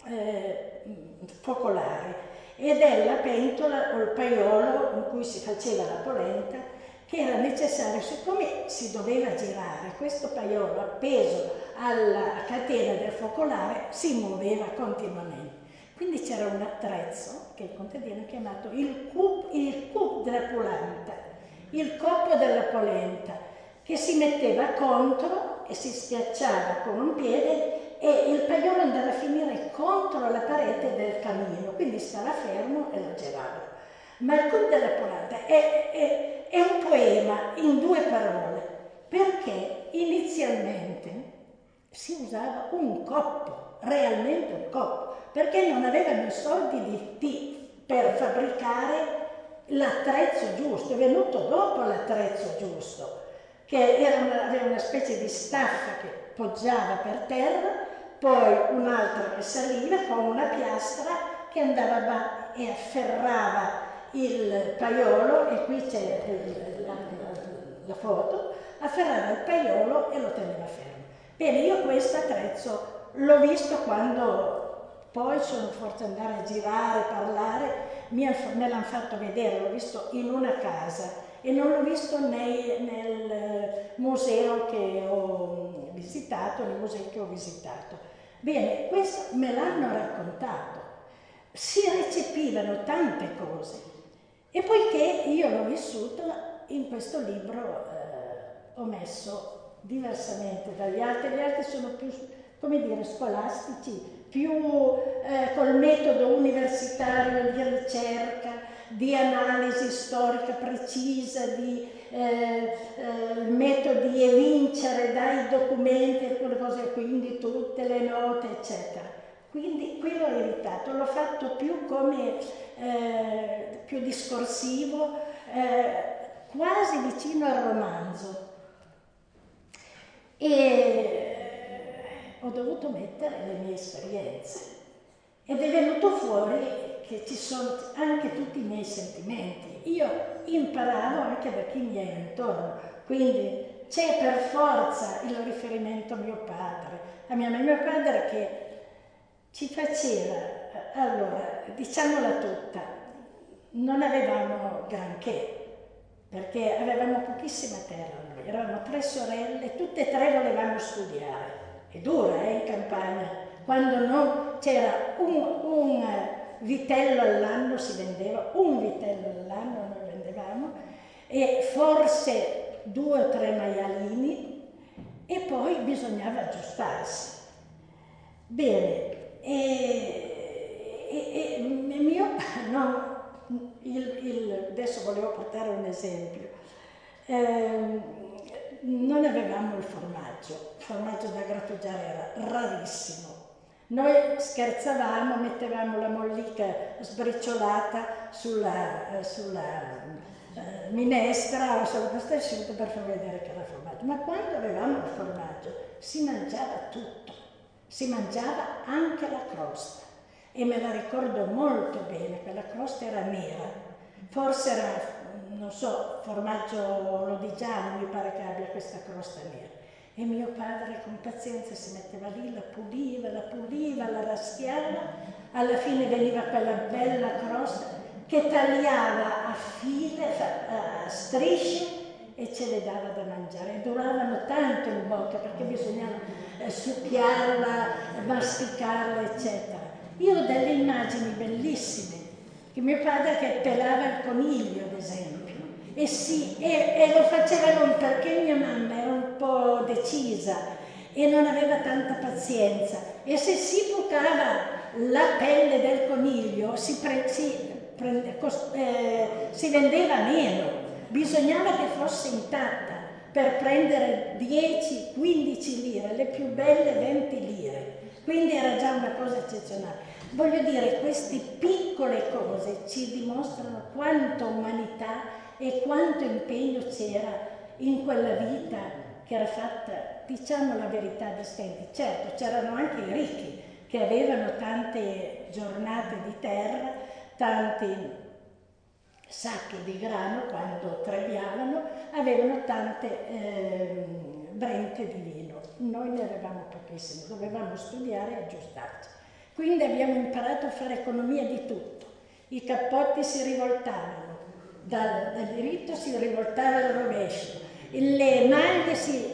focolare e della pentola o il paiolo in cui si faceva la polenta, che era necessario, siccome si doveva girare, questo paiolo appeso alla catena del focolare si muoveva continuamente. Quindi c'era un attrezzo che il contadino ha chiamato il cup della polenta, il coppo della polenta, che si metteva contro e si schiacciava con un piede e il paiolo andava a finire contro la parete del camino, quindi stava fermo e lo girava. Ma il cup della polenta è un poema in 2 parole, perché inizialmente si usava un coppo, realmente un coppo, perché non avevano i soldi per fabbricare l'attrezzo giusto. È venuto dopo l'attrezzo giusto, che aveva una specie di staffa che poggiava per terra, poi un'altra che saliva con una piastra che andava e afferrava il paiolo, e qui c'è la foto, afferrava il paiolo e lo teneva fermo. Bene, io questo attrezzo l'ho visto quando poi sono forse andare a girare, parlare, me l'hanno fatto vedere, l'ho visto in una casa e non l'ho visto nel museo che ho visitato, nei musei che ho visitato. Bene, questo me l'hanno raccontato, si recepivano tante cose. E poiché io l'ho vissuto, in questo libro ho messo diversamente dagli altri. Gli altri sono più, come dire, scolastici, più col metodo universitario di ricerca, di analisi storica precisa, di metodi evincere dai documenti e quelle cose, quindi tutte le note, eccetera. Quindi qui l'ho evitato, l'ho fatto più come più discorsivo, quasi vicino al romanzo. E ho dovuto mettere le mie esperienze ed è venuto fuori che ci sono anche tutti i miei sentimenti. Io imparavo anche da chi mi è intorno, quindi c'è per forza il riferimento a mio padre, a mio padre che ci faceva, allora, diciamola tutta, non avevamo granché, perché avevamo pochissima terra noi, eravamo 3 sorelle, tutte e 3 volevamo studiare. È dura, in campagna, quando non c'era un vitello all'anno si vendeva, un vitello all'anno noi vendevamo, e forse 2 o 3 maialini, e poi bisognava aggiustarsi. Bene, adesso volevo portare un esempio. Non avevamo il formaggio da grattugiare era rarissimo. Noi scherzavamo, mettevamo la mollica sbriciolata sulla minestra o sulla pasta asciutta per far vedere che era formaggio. Ma quando avevamo il formaggio si mangiava tutto, si mangiava anche la crosta. E me la ricordo molto bene, quella crosta era nera, forse era, non so, formaggio lodigiano, mi pare che abbia questa crosta nera. E mio padre con pazienza si metteva lì, la puliva, la raschiava, alla fine veniva quella bella crosta che tagliava a file, a strisce e ce le dava da mangiare. E duravano tanto in bocca perché bisognava succhiarla, masticarla, eccetera. Io ho delle immagini bellissime, che mio padre che pelava il coniglio, ad esempio, e lo faceva lui perché mia mamma era un po' decisa e non aveva tanta pazienza, e se si bucava la pelle del coniglio si vendeva meno, bisognava che fosse intatta per prendere 10-15 lire, le più belle 20 lire. Quindi era già una cosa eccezionale. Voglio dire, queste piccole cose ci dimostrano quanta umanità e quanto impegno c'era in quella vita che era fatta, diciamo la verità, di stenti. Certo, c'erano anche i ricchi che avevano tante giornate di terra, tanti sacchi di grano quando trebbiavano, avevano tante brente di vino. Noi ne avevamo pochissimo, dovevamo studiare e aggiustarci. Quindi abbiamo imparato a fare economia di tutto. I cappotti si rivoltavano, dal diritto si rivoltava al rovescio, le maglie si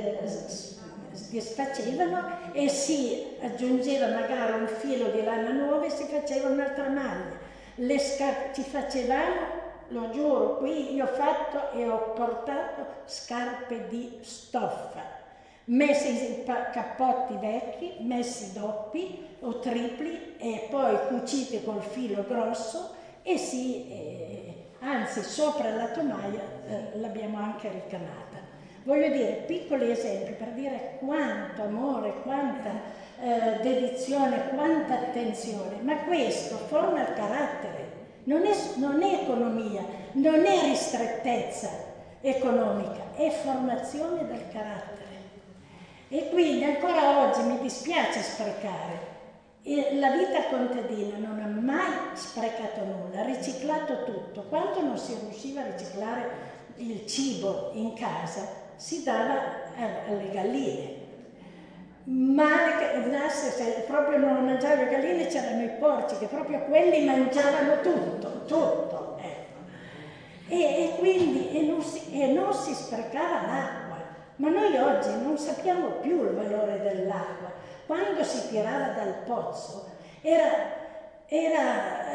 disfacevano e si aggiungeva magari un filo di lana nuova e si faceva un'altra maglia. Le scarpe ci facevamo, lo giuro, qui io ho fatto e ho portato scarpe di stoffa, messi in cappotti vecchi, messi doppi o tripli e poi cuciti col filo grosso e anzi sopra la tomaia l'abbiamo anche ricamata. Voglio dire, piccoli esempi per dire quanto amore, quanta dedizione, quanta attenzione, ma questo forma il carattere, non è economia, non è ristrettezza economica, è formazione del carattere. E quindi ancora oggi mi dispiace sprecare. E la vita contadina non ha mai sprecato nulla, ha riciclato tutto. Quando non si riusciva a riciclare il cibo in casa, si dava alle galline. Ma se proprio non mangiavano le galline, c'erano i porci, che proprio quelli mangiavano tutto. Ecco. E quindi non si sprecava l'acqua. Ma noi oggi non sappiamo più il valore dell'acqua. Quando si tirava dal pozzo era era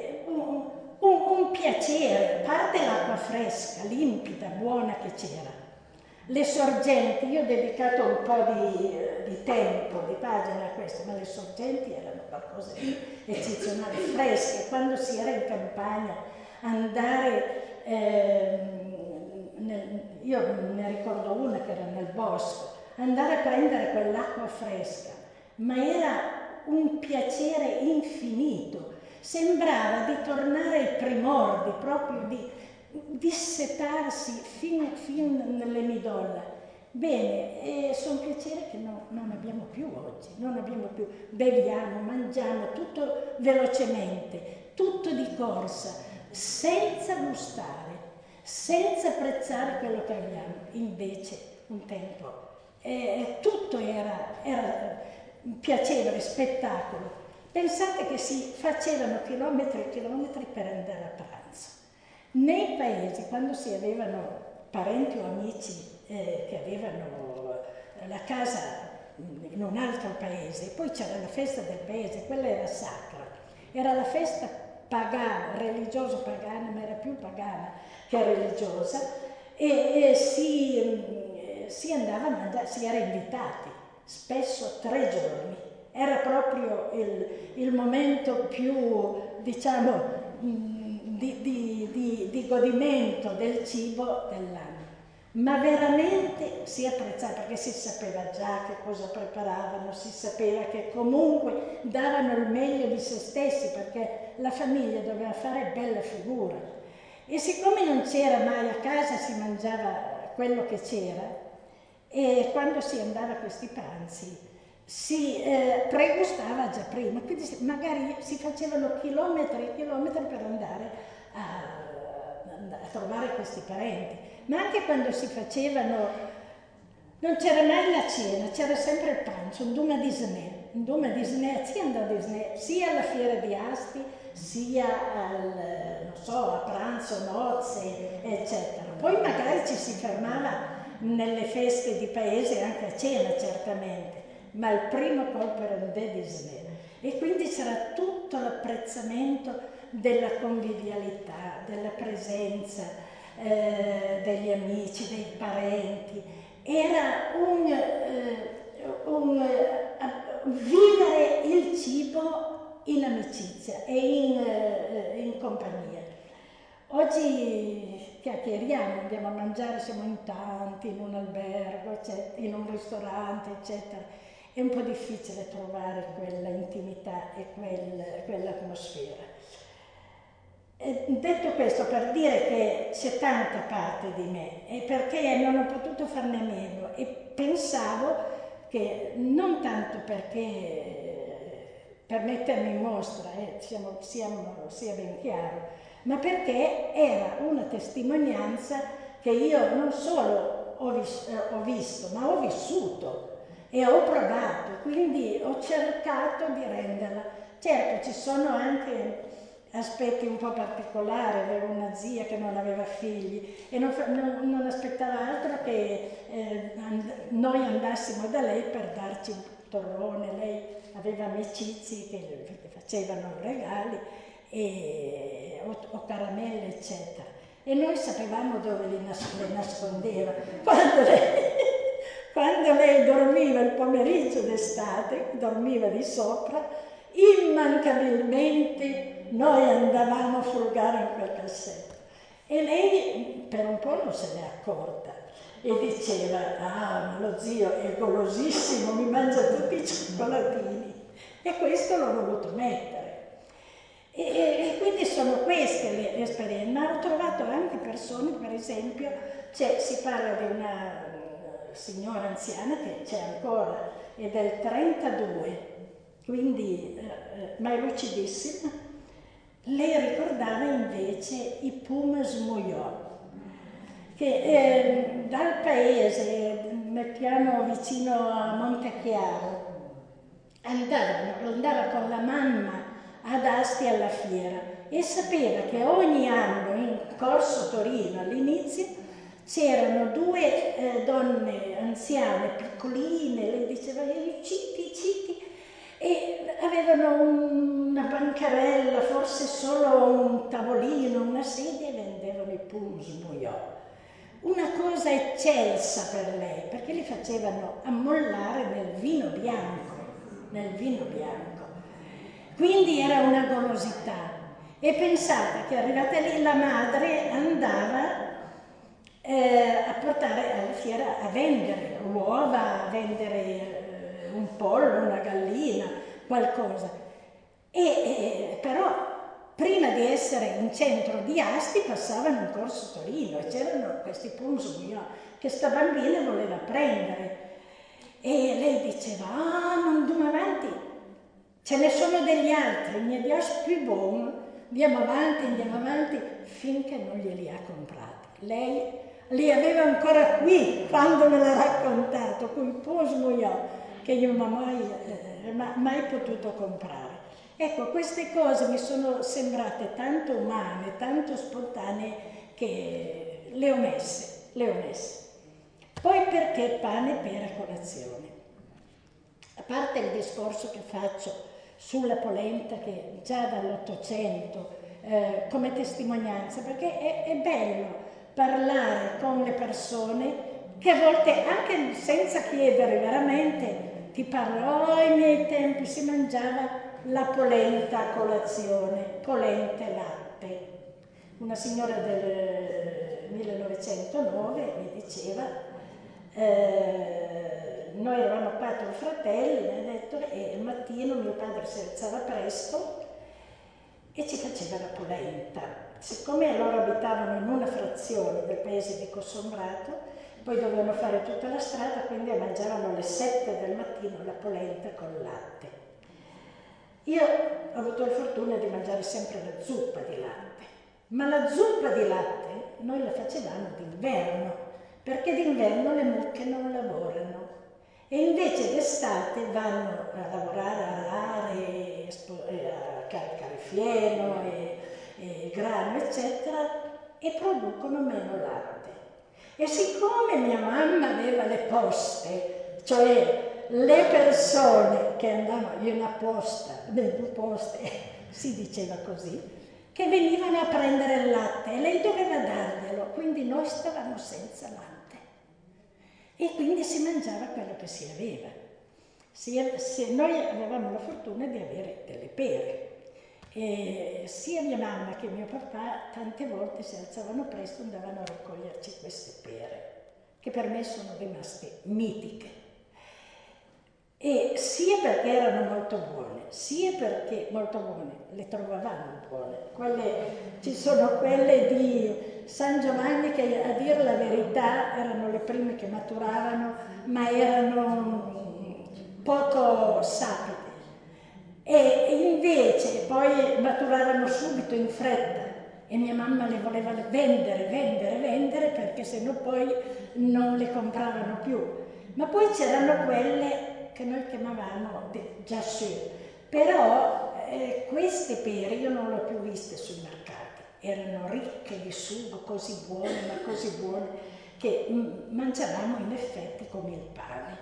un piacere, a parte l'acqua fresca, limpida, buona che c'era. Le sorgenti, io ho dedicato un po' di tempo, di pagine a questo, ma le sorgenti erano qualcosa di eccezionale, fresche. Quando si era in campagna, andare, io ne ricordo una che era nel bosco, andare a prendere quell'acqua fresca, ma era un piacere infinito. Sembrava di tornare ai primordi, proprio di dissetarsi fin nelle midolla. Bene, sono piaceri che non abbiamo più oggi, non abbiamo più. Beviamo, mangiamo, tutto velocemente, tutto di corsa, senza gustare, senza apprezzare quello che abbiamo. Invece, un tempo, tutto era piacevole, spettacolo. Pensate che si facevano chilometri e chilometri per andare a pranzo. Nei paesi, quando si avevano parenti o amici che avevano la casa in un altro paese, poi c'era la festa del paese, quella era sacra, era la festa pagana, religioso-pagana, ma era più pagana che religiosa, e si andava a mangiare, si era invitati, spesso 3 giorni. Era proprio il momento più, diciamo, di godimento del cibo dell'anno. Ma veramente si apprezzava, perché si sapeva già che cosa preparavano, si sapeva che comunque davano il meglio di se stessi, perché la famiglia doveva fare bella figura. E siccome non c'era mai a casa, si mangiava quello che c'era, e quando si andava a questi pranzi si pregustava già prima, quindi magari si facevano chilometri e chilometri per andare a trovare questi parenti. Ma anche quando si facevano, non c'era mai la cena, c'era sempre il pranzo, un duma di snè, sia alla fiera di Asti, sia a pranzo, nozze, eccetera. Poi magari ci si fermava nelle feste di paese, anche a cena certamente, ma il primo colpo era un dé di snè. E quindi c'era tutto l'apprezzamento della convivialità, della presenza degli amici, dei parenti. Era un vivere il cibo in amicizia e in compagnia. Oggi chiacchieriamo, andiamo a mangiare, siamo in tanti, in un albergo, in un ristorante, eccetera. È un po' difficile trovare quella intimità e quell'atmosfera. Detto questo, per dire che c'è tanta parte di me e perché non ho potuto farne a meno, e pensavo che non tanto perché per mettermi in mostra, sia ben chiaro, ma perché era una testimonianza che io non solo ho visto, ma ho vissuto e ho provato, quindi ho cercato di renderla. Certo, ci sono anche aspetti un po' particolari. Avevo una zia che non aveva figli e non aspettava altro che noi andassimo da lei per darci un torrone. Lei aveva amicizie che facevano regali o caramelle, eccetera, e noi sapevamo dove le nascondeva. Quando lei dormiva il pomeriggio d'estate, dormiva di sopra, immancabilmente noi andavamo a frugare in quel cassetto. E lei per un po' non se n'è accorta e diceva: ah, ma lo zio è golosissimo, mi mangia tutti i cioccolatini. E questo l'ho voluto mettere. E quindi sono queste le esperienze. Ma ho trovato anche persone, per esempio, si parla di una signora anziana che c'è ancora, è del 32, quindi ma è lucidissima. Lei ricordava invece i Pumas Muiò, che dal paese, mettiamo vicino a Montechiaro, andava con la mamma ad Asti alla fiera e sapeva che ogni anno in Corso Torino all'inizio c'erano 2 donne anziane, piccoline, lei diceva citi, e avevano una bancarella, forse solo un tavolino, una sedia, e vendevano i punsmuiò. Una cosa eccelsa per lei, perché li facevano ammollare nel vino bianco, Quindi era una golosità. E pensate che arrivata lì la madre andava a portare alla fiera a vendere uova, a vendere un pollo, una gallina, qualcosa. Però prima di essere in centro di Asti passavano in Corso Torino e c'erano questi punsmuiò che sta bambina voleva prendere. E lei diceva, non andiamo avanti, ce ne sono degli altri, ne abbiamo più buoni, andiamo avanti, finché non glieli ha comprati. Lei li aveva ancora qui quando me l'ha raccontato, quei punsmuiò che io non ho mai potuto comprare. Ecco, queste cose mi sono sembrate tanto umane, tanto spontanee, che le ho messe. Poi perché pane, pera e colazione? A parte il discorso che faccio sulla polenta, che già dall'Ottocento, come testimonianza, perché è bello parlare con le persone che a volte, anche senza chiedere veramente, ti parlo, ai miei tempi si mangiava la polenta a colazione, polenta e latte. Una signora del 1909 mi diceva, noi eravamo 4 fratelli, mi ha detto, e il mattino mio padre si alzava presto e ci faceva la polenta. Siccome loro abitavano in una frazione del paese di Cossombrato, poi dovevano fare tutta la strada, quindi mangiavano alle 7 del mattino la polenta con il latte. Io ho avuto la fortuna di mangiare sempre la zuppa di latte, ma la zuppa di latte noi la facevamo d'inverno, perché d'inverno le mucche non lavorano e invece d'estate vanno a lavorare, a arare, a caricare fieno e grano, eccetera, e producono meno latte. E siccome mia mamma aveva le poste, cioè le persone che andavano in una posta, nelle 2 poste, si diceva così, che venivano a prendere il latte e lei doveva darglielo, quindi noi stavamo senza latte. E quindi si mangiava quello che si aveva. Noi avevamo la fortuna di avere delle pere. E sia mia mamma che mio papà tante volte si alzavano presto e andavano a raccoglierci queste pere, che per me sono rimaste mitiche. E sia perché erano molto buone, sia perché molto buone, le trovavamo buone. Ci sono quelle di San Giovanni che, a dire la verità, erano le prime che maturavano, ma erano poco sapide. E invece poi maturavano subito in fretta e mia mamma le voleva vendere, perché sennò poi non le compravano più. Ma poi c'erano quelle che noi chiamavamo giassù, però queste pere io non le ho più viste sui mercati, erano ricche di sugo, così buone, che mangiavamo in effetti come il pane.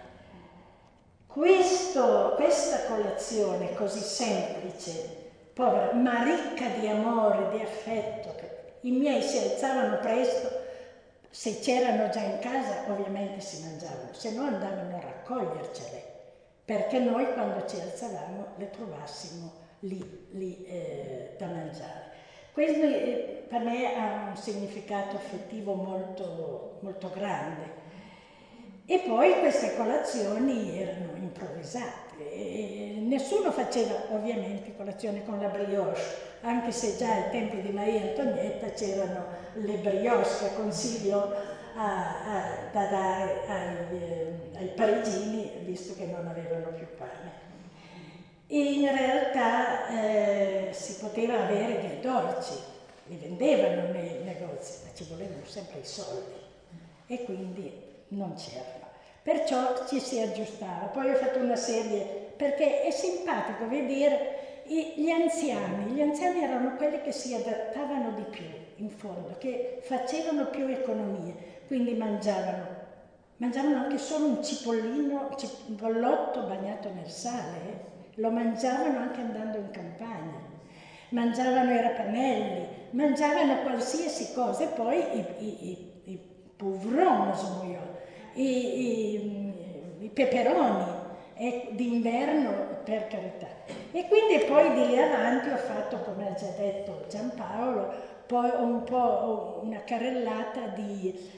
Questa colazione così semplice, povera, ma ricca di amore, di affetto, che i miei si alzavano presto, se c'erano già in casa ovviamente si mangiavano, se no andavano a raccogliercele, perché noi quando ci alzavamo le trovassimo lì da mangiare. Questo per me ha un significato affettivo molto, molto grande. E poi queste colazioni erano improvvisate e nessuno faceva ovviamente colazione con la brioche, anche se già ai tempi di Maria Antonietta c'erano le brioche che consiglio da dare ai parigini, visto che non avevano più pane. E in realtà si poteva avere dei dolci, li vendevano nei negozi, ma ci volevano sempre i soldi e quindi non c'erano. Perciò ci si aggiustava. Poi ho fatto una serie, perché è simpatico vedere gli anziani erano quelli che si adattavano di più, in fondo, che facevano più economie, quindi mangiavano anche solo un cipollotto bagnato nel sale, lo mangiavano anche andando in campagna. mangiavano i rapanelli, mangiavano qualsiasi cosa, e poi i pouvrons, i peperoni, d'inverno, per carità. E quindi poi di lì avanti ho fatto, come ha già detto Giampaolo, poi un po' una carrellata di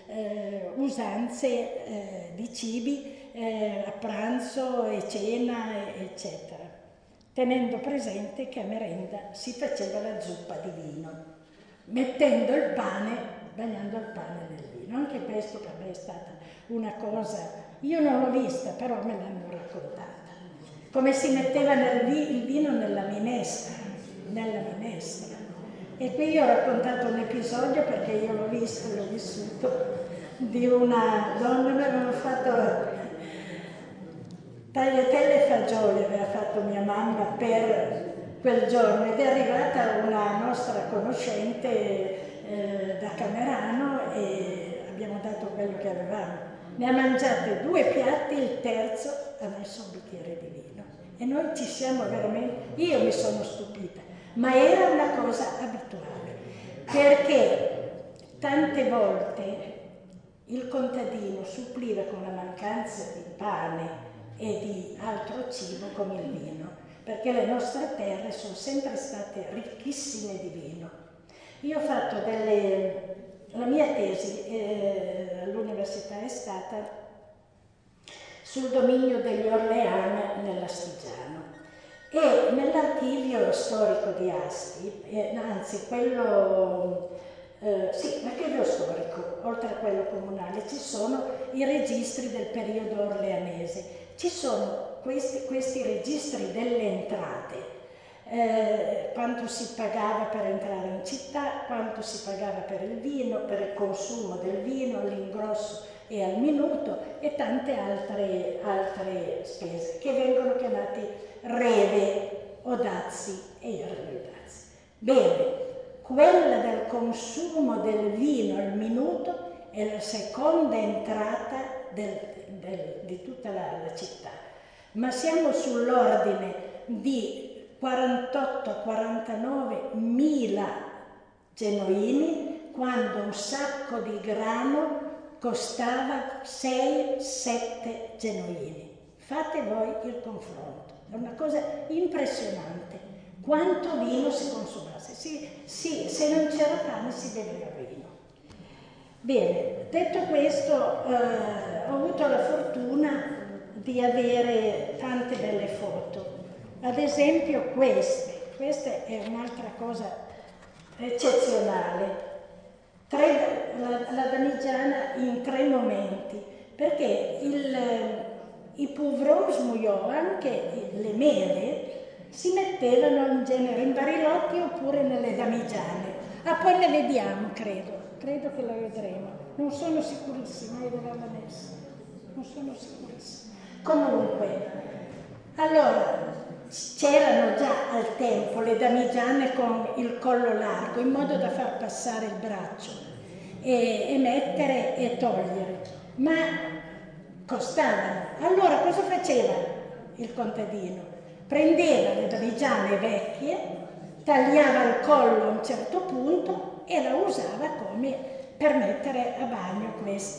usanze di cibi a pranzo e cena, eccetera, tenendo presente che a merenda si faceva la zuppa di vino, mettendo il pane, bagnando il pane nel vino. Anche questo per me è stata una cosa, io non l'ho vista, però me l'hanno raccontata, come si metteva il vino nella minestra. E qui io ho raccontato un episodio, perché io l'ho visto, l'ho vissuto, di una donna, noi avevamo fatto tagliatelle e fagioli, aveva fatto mia mamma per quel giorno, ed è arrivata una nostra conoscente da Camerano e abbiamo dato quello che avevamo. Ne ha mangiate 2 piatti, il terzo ha messo un bicchiere di vino. E noi ci siamo veramente, io mi sono stupita, ma era una cosa abituale, perché tante volte il contadino suppliva con la mancanza di pane e di altro cibo con il vino, perché le nostre terre sono sempre state ricchissime di vino. Io ho fatto la mia tesi all'università è stata sul dominio degli Orleani nell'Astigiano, e nell'archivio storico di Asti, anzi quello, l'archivio storico, oltre a quello comunale, ci sono i registri del periodo orleanese, ci sono questi registri delle entrate, quanto si pagava per entrare in città, quanto si pagava per il vino, per il consumo del vino, all'ingrosso e al minuto, e tante altre spese che vengono chiamate reve o dazi e dazi. Bene, quella del consumo del vino al minuto è la seconda entrata di tutta la città, ma siamo sull'ordine di 48-49 mila genuini, quando un sacco di grano costava 6-7 genuini. Fate voi il confronto, è una cosa impressionante quanto vino si consumasse. Sì, se non c'era pane si beveva vino. Bene, detto questo, ho avuto la fortuna di avere tante belle foto. Ad esempio questa è un'altra cosa eccezionale. La Damigiana in 3 momenti, perché i pouvrons mouillot, anche le mele, si mettevano in genere in barilotti oppure nelle damigiane. Poi le vediamo, credo che la vedremo. Non sono sicurissima, io dove l'ho messa. Non sono sicurissima. Comunque, allora, c'erano già al tempo le damigiane con il collo largo, in modo da far passare il braccio e mettere e togliere, ma costavano. Allora cosa faceva il contadino? Prendeva le damigiane vecchie, tagliava il collo a un certo punto e la usava come per mettere a bagno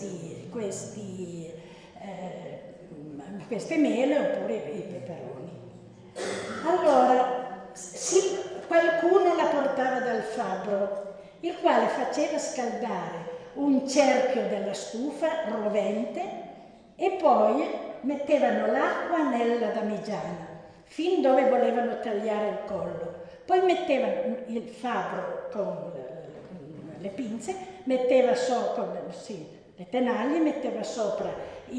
queste mele oppure i peperoni. Allora, qualcuno la portava dal fabbro, il quale faceva scaldare un cerchio della stufa rovente e poi mettevano l'acqua nella damigiana fin dove volevano tagliare il collo. Poi mettevano il fabbro con le pinze, metteva sopra, le tenaglie, metteva sopra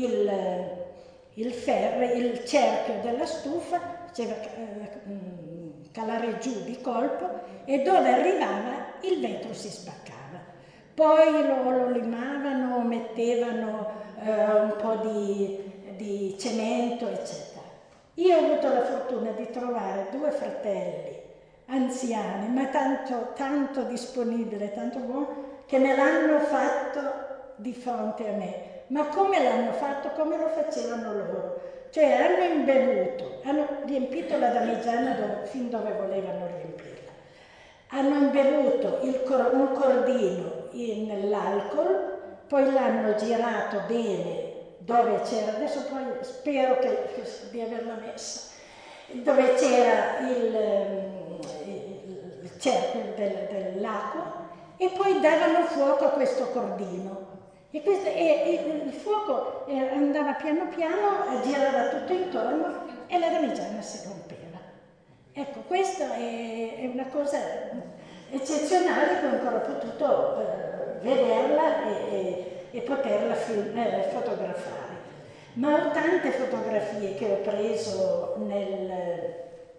il cerchio della stufa, faceva calare giù di colpo, e dove arrivava il vetro si spaccava. Poi lo limavano, mettevano un po' di cemento, eccetera. Io ho avuto la fortuna di trovare 2 fratelli anziani, ma tanto disponibili, tanto buoni, che me l'hanno fatto di fronte a me. Ma come l'hanno fatto? Come lo facevano loro? Cioè hanno imbevuto, hanno riempito la damigiana fin dove volevano riempirla. hanno imbevuto un cordino nell'alcol, poi l'hanno girato bene dove c'era, adesso poi spero di averla messa, dove c'era il cerchio dell'acqua, e poi davano fuoco a questo cordino. E il fuoco andava piano piano, girava tutto intorno e la damigiana si rompeva. Ecco, questa è una cosa eccezionale che ho ancora potuto vederla e poterla fotografare. Ma ho tante fotografie che ho preso nel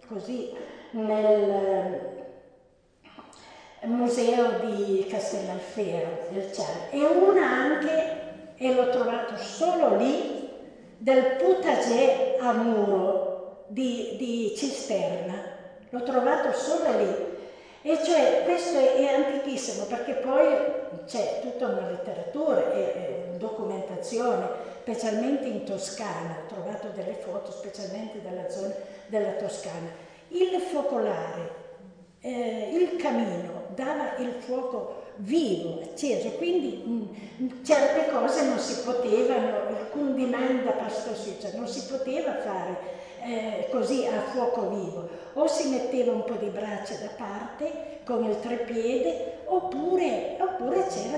museo di Castellalfero del Ciale, e una anche, e l'ho trovato solo lì, del potager a muro di Cisterna. L'ho trovato solo lì. E cioè questo è antichissimo, perché poi c'è tutta una letteratura e documentazione, specialmente in Toscana. Ho trovato delle foto specialmente della zona della Toscana. Il focolare, il camino dava il fuoco vivo, acceso, quindi certe cose non si potevano, il condimento da pasta succia non si poteva fare così a fuoco vivo, o si metteva un po' di brace da parte con il trepiede, oppure c'era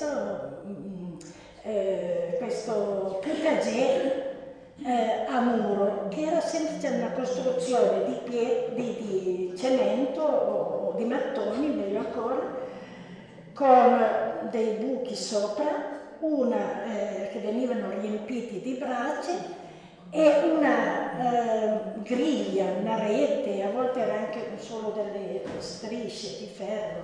questo potager a muro, che era semplice una costruzione di cemento o di mattoni, meglio ancora, con dei buchi sopra, che venivano riempiti di brace, e una griglia, una rete, a volte era anche solo delle strisce di ferro,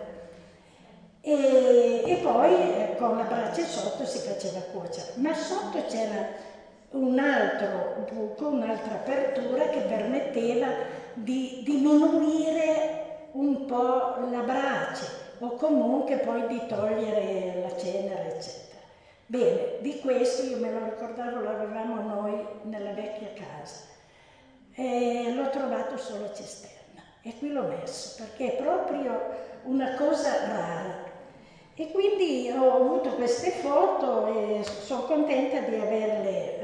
e poi con la brace sotto si faceva cuocere. Ma sotto c'era un altro buco, un'altra apertura che permetteva di diminuire un po' la brace, o comunque poi di togliere la cenere, eccetera. Bene, di questo io me lo ricordavo, lo avevamo noi nella vecchia casa, e l'ho trovato solo a Cisterna, e qui l'ho messo perché è proprio una cosa rara. E quindi ho avuto queste foto e sono contenta di averle.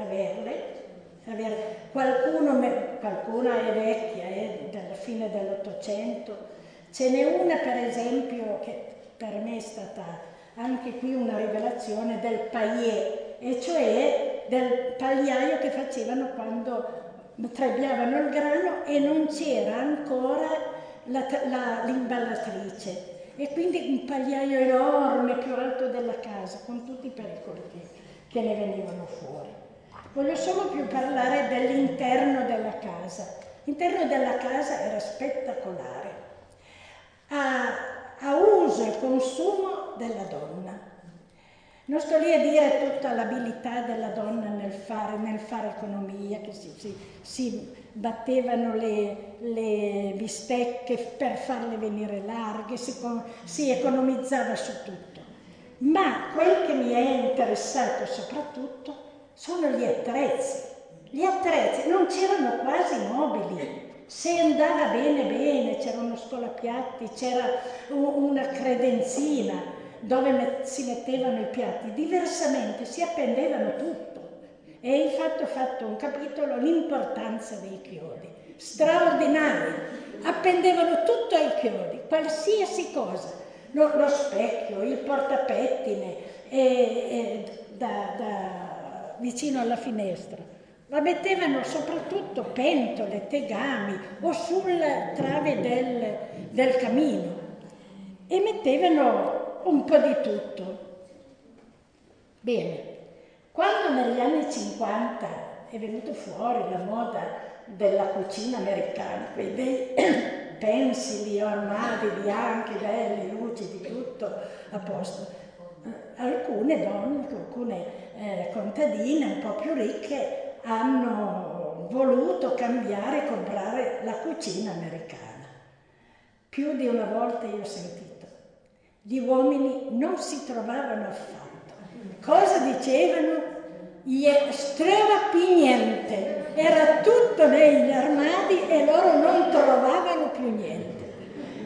Qualcuna è vecchia, è della fine dell'Ottocento. Ce n'è una, per esempio, che per me è stata anche qui una rivelazione, del paillet, e cioè del pagliaio che facevano quando trebbiavano il grano e non c'era ancora l'imballatrice. E quindi un pagliaio enorme, più alto della casa, con tutti i pericoli che ne venivano fuori. Voglio solo più parlare dell'interno della casa. L'interno della casa era spettacolare, a uso e consumo della donna. Non sto lì a dire tutta l'abilità della donna nel fare economia, che si battevano le bistecche per farle venire larghe, si economizzava su tutto. Ma quel che mi è interessato soprattutto sono gli attrezzi. Gli attrezzi, non c'erano quasi mobili. Se andava bene, c'era uno scolapiatti, c'era una credenzina dove si mettevano i piatti, diversamente si appendevano tutto. E infatti ho fatto un capitolo, l'importanza dei chiodi, straordinario, appendevano tutto ai chiodi, qualsiasi cosa, lo specchio, il portapettine da vicino alla finestra, ma mettevano soprattutto pentole, tegami o sulla trave del camino, e mettevano un po' di tutto. Bene, quando negli anni 50 è venuto fuori la moda della cucina americana, quei bei pensili, armadi bianchi, belli, lucidi, tutto a posto, alcune donne, alcune contadine un po' più ricche hanno voluto cambiare e comprare la cucina americana. Più di una volta io ho sentito: gli uomini non si trovavano affatto. Cosa dicevano? Strava più niente. Era tutto negli armadi e loro non trovavano più niente.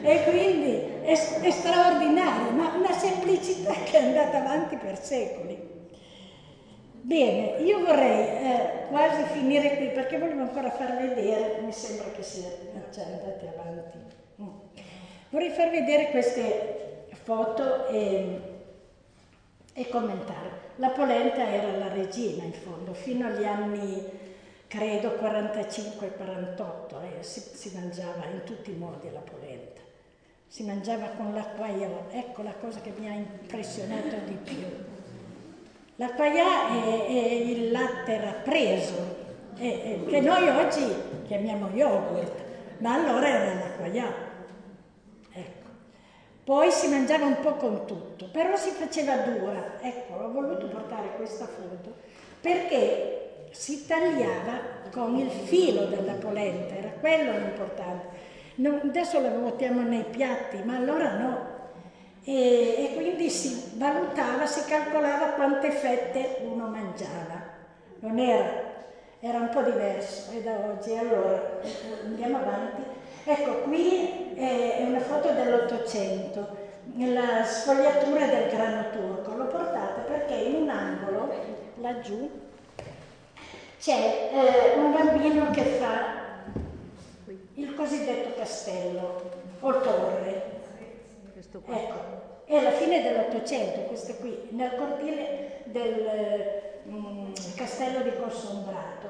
E quindi è straordinario, ma una semplicità che è andata avanti per secoli. Bene, io vorrei quasi finire qui perché volevo ancora far vedere, mi sembra che sia già andati avanti. Vorrei far vedere queste foto e commentare. La polenta era la regina in fondo, fino agli anni, credo, 45-48, si mangiava in tutti i modi la polenta. Si mangiava con l'acquaio, ecco la cosa che mi ha impressionato di più. L'acquaia è il latte rappreso, che noi oggi chiamiamo yogurt, ma allora era l'acquaia. Ecco. Poi si mangiava un po' con tutto, però si faceva dura. Ecco, ho voluto portare questa foto perché si tagliava con il filo della polenta, era quello l'importante. Adesso la mettiamo nei piatti, ma allora no. E quindi si valutava, si calcolava quante fette uno mangiava. Non era un po' diverso da oggi. Allora, andiamo avanti. Ecco, qui è una foto dell'800, la sfogliatura del grano turco. L'ho portata perché in un angolo, laggiù, c'è un bambino che fa il cosiddetto castello o torre. Ecco, è la fine dell'800, questo qui, nel cortile del castello di Corsombrato.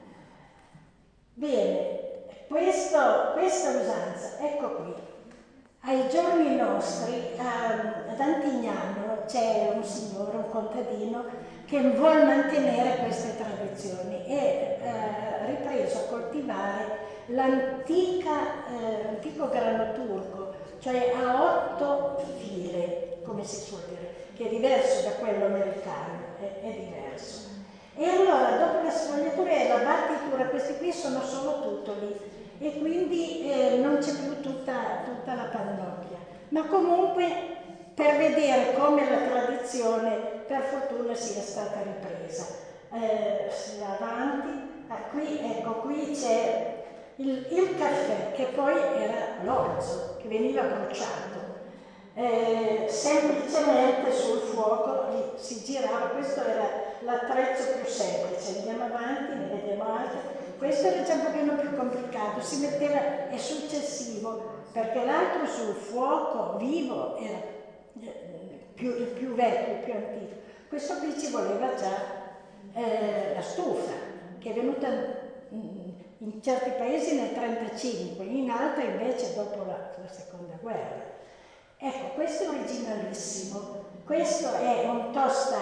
Bene, questa usanza, ecco qui, ai giorni nostri, ad Antignano c'è un signore, un contadino, che vuole mantenere queste tradizioni e ha ripreso a coltivare l'antico grano turco, cioè a 8 file, come si suol dire, che è diverso da quello americano, è diverso. E allora dopo la sfogliatura e la battitura, questi qui sono solo tutoli e quindi non c'è più tutta la pannocchia. Ma comunque per vedere come la tradizione per fortuna sia stata ripresa. Avanti, qui c'è il caffè, che poi era l'orzo, che veniva bruciato. Semplicemente sul fuoco si girava, questo era l'attrezzo più semplice. Andiamo avanti, ne vediamo altri. Questo era già un pochino più complicato, si metteva, è successivo, perché l'altro sul fuoco vivo era il più vecchio, il più antico. Questo qui ci voleva già la stufa, che è venuta in certi paesi nel 1935, in altri invece dopo la seconda guerra. Ecco, questo è originalissimo. Questo è un tosta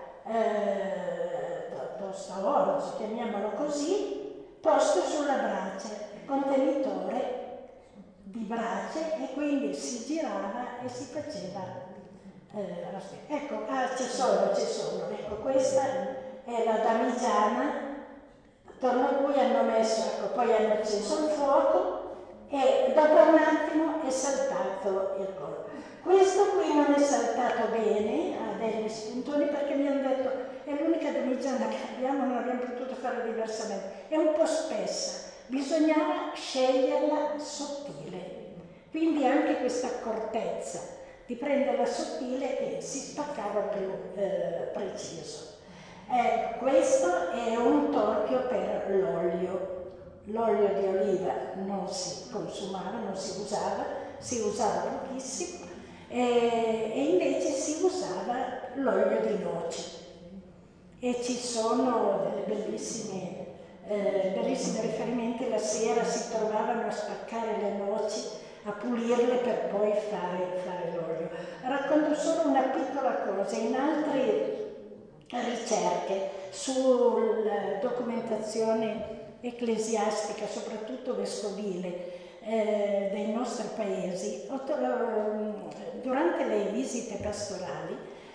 orzo, chiamiamolo così, posto sulla brace, contenitore di brace, e quindi si girava e si faceva ecco, c'è solo. Ecco, questa è la damigiana, attorno a cui hanno messo, ecco, poi hanno acceso il fuoco e dopo un attimo è saltato il collo. Questo qui non è saltato bene, ha degli spuntoni, perché mi hanno detto è l'unica damigiana che abbiamo, non abbiamo potuto fare diversamente, è un po' spessa, bisognava sceglierla sottile, quindi anche questa accortezza di prenderla sottile che si spaccava più preciso. Questo è un torchio per l'olio. L'olio di oliva non si consumava, non si usava pochissimo, e invece si usava l'olio di noce. E ci sono delle bellissimi riferimenti. La sera si trovavano a spaccare le noci, a pulirle per poi fare l'olio. Racconto solo una piccola cosa. In altre ricerche sulla documentazione ecclesiastica, soprattutto vescovile, dei nostri paesi, durante le visite pastorali,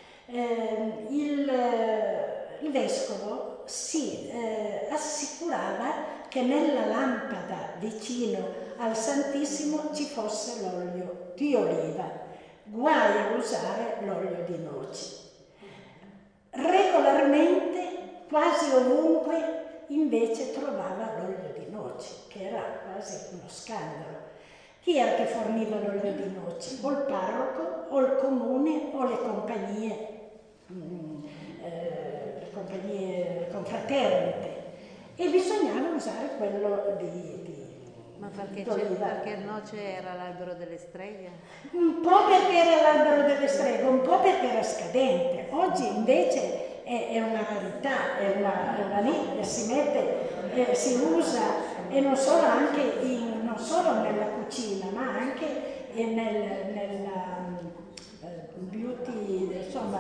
il vescovo si assicurava che nella lampada vicino al Santissimo ci fosse l'olio di oliva, guai a usare l'olio di noci. Regolarmente, quasi ovunque, invece trovava l'olio di noci, che era quasi uno scandalo. Chi era che forniva l'olio di noce? O il parroco, o il comune, o le compagnie confraternite. E bisognava usare quello Ma perché il noce era l'albero delle streghe? Un po' perché era l'albero delle streghe, un po' perché era scadente. Oggi invece è una rarità, si usa, e non solo, non solo nella cucina, ma anche nella beauty, insomma,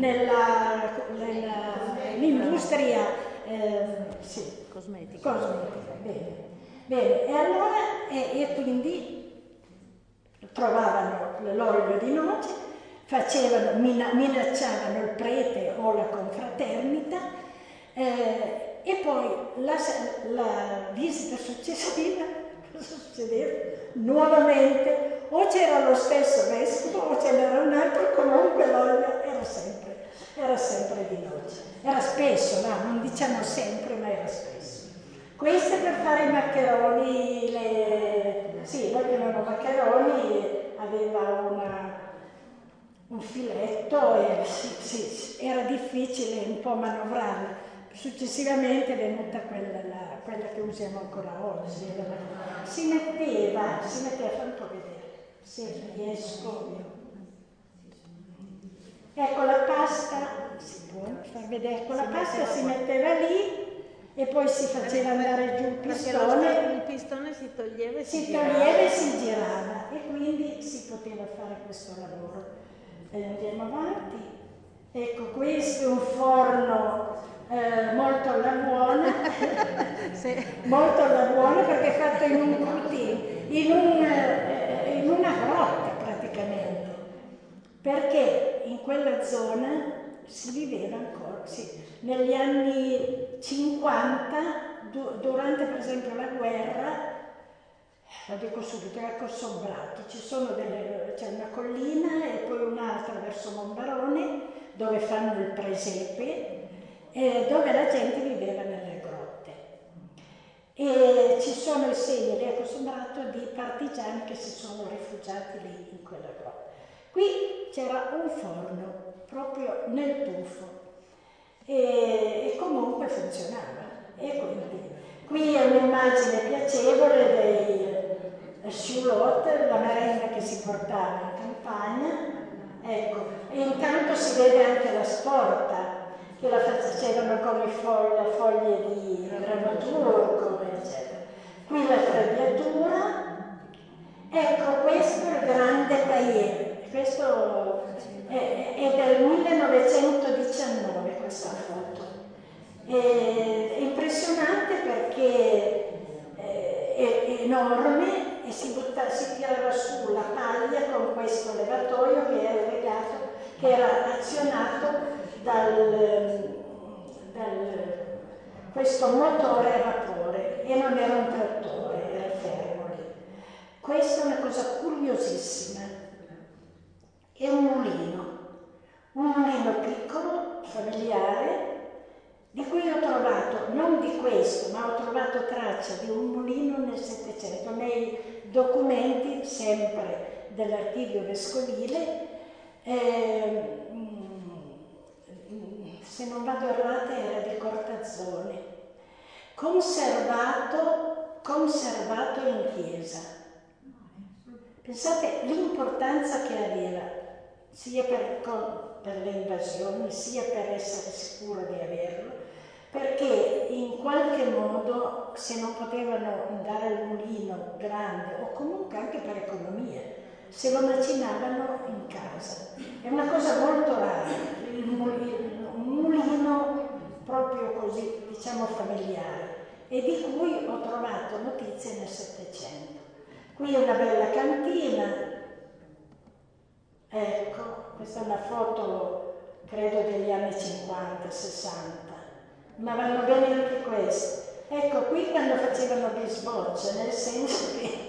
nell'industria cosmetica. Bene, e allora, e quindi trovavano l'olio di noce, minacciavano il prete o la confraternita, e poi la visita successiva, cosa succedeva? Nuovamente, o c'era lo stesso vescovo o ce n'era un altro, comunque l'olio era sempre di noce. Era spesso, no? Non diciamo sempre, ma era spesso. Queste per fare i maccheroni, noi chiamavamo maccheroni, aveva un filetto e era difficile un po' manovrarla. Successivamente è venuta quella che usiamo ancora oggi. Si metteva, fa un po' vedere, se riesco. Ecco, la pasta, si può far vedere, ecco, la pasta si metteva lì e poi si faceva andare giù il pistone. Il pistone si toglieva e si girava e quindi si poteva fare questo lavoro. Andiamo avanti. Ecco, questo è un forno molto alla buona, molto alla buona, perché è fatto in un cutino, in una grotta praticamente, perché in quella zona si viveva ancora, negli anni 50, durante per esempio la guerra, lo dico subito, era Cossombrato, c'è una collina e poi un'altra verso Monbarone, dove fanno il presepe, dove la gente viveva nelle grotte. E ci sono i segni lì a Cossombrato di partigiani che si sono rifugiati lì in quella grotta. Qui c'era un forno, proprio nel tuffo, e comunque funzionava. E quindi qui è un'immagine piacevole dei choulotte, la merenda che si portava in campagna. Ecco, e intanto si vede anche la sporta, che la facevano con le foglie di grano eccetera. Qui la trebbiatura. Ecco, questo è il grande tailleur. Questo è del 1919 questa foto. È impressionante perché è enorme e si tirava su la paglia con questo levatoio che era azionato questo motore a vapore, e non era un trattore, era fermo lì. Questa è una cosa curiosissima. È un mulino piccolo, familiare, di cui ho trovato, non di questo, ma ho trovato traccia di un mulino nel Settecento, nei documenti sempre dell'archivio vescovile. Se non vado errata era di Cortazzone, conservato in chiesa. Pensate l'importanza che aveva, sia per le invasioni, sia per essere sicuro di averlo, perché in qualche modo, se non potevano andare al mulino grande, o comunque anche per economia, se lo macinavano in casa. È una cosa molto rara, un mulino proprio così, diciamo familiare, e di cui ho trovato notizie nel Settecento. Qui è una bella cantina, ecco, questa è una foto credo degli anni 50-60, ma vanno bene anche queste. Ecco, qui quando facevano bisboccia, nel senso che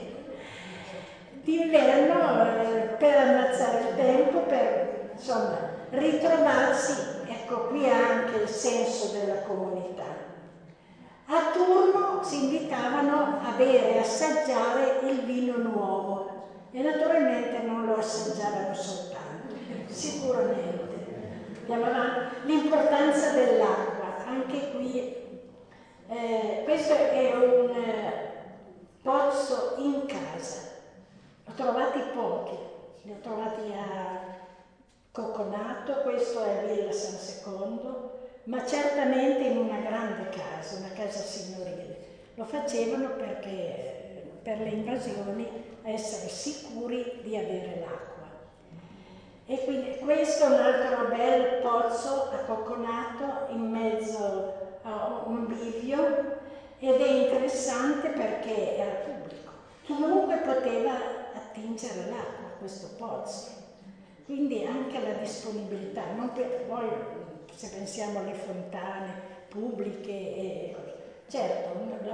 d'inverno per ammazzare il tempo, per insomma ritrovarsi, ecco qui anche il senso della comunità. A A turno si invitavano a bere e assaggiare il vino nuovo e naturalmente non lo assaggiavano soltanto, sicuramente. Andiamo avanti. L'importanza dell'acqua, anche qui, questo è un pozzo in casa, ho trovati pochi, li ho trovati a Coconato, questo è Villa San Secondo, ma certamente in una grande casa, una casa signorile. Lo facevano perché per le invasioni essere sicuri di avere l'acqua. E quindi questo è un altro bel pozzo a Coconato in mezzo a un bivio ed è interessante perché era pubblico. Chiunque poteva attingere l'acqua a questo pozzo. Quindi anche la disponibilità, non per, poi se pensiamo alle fontane pubbliche, certo,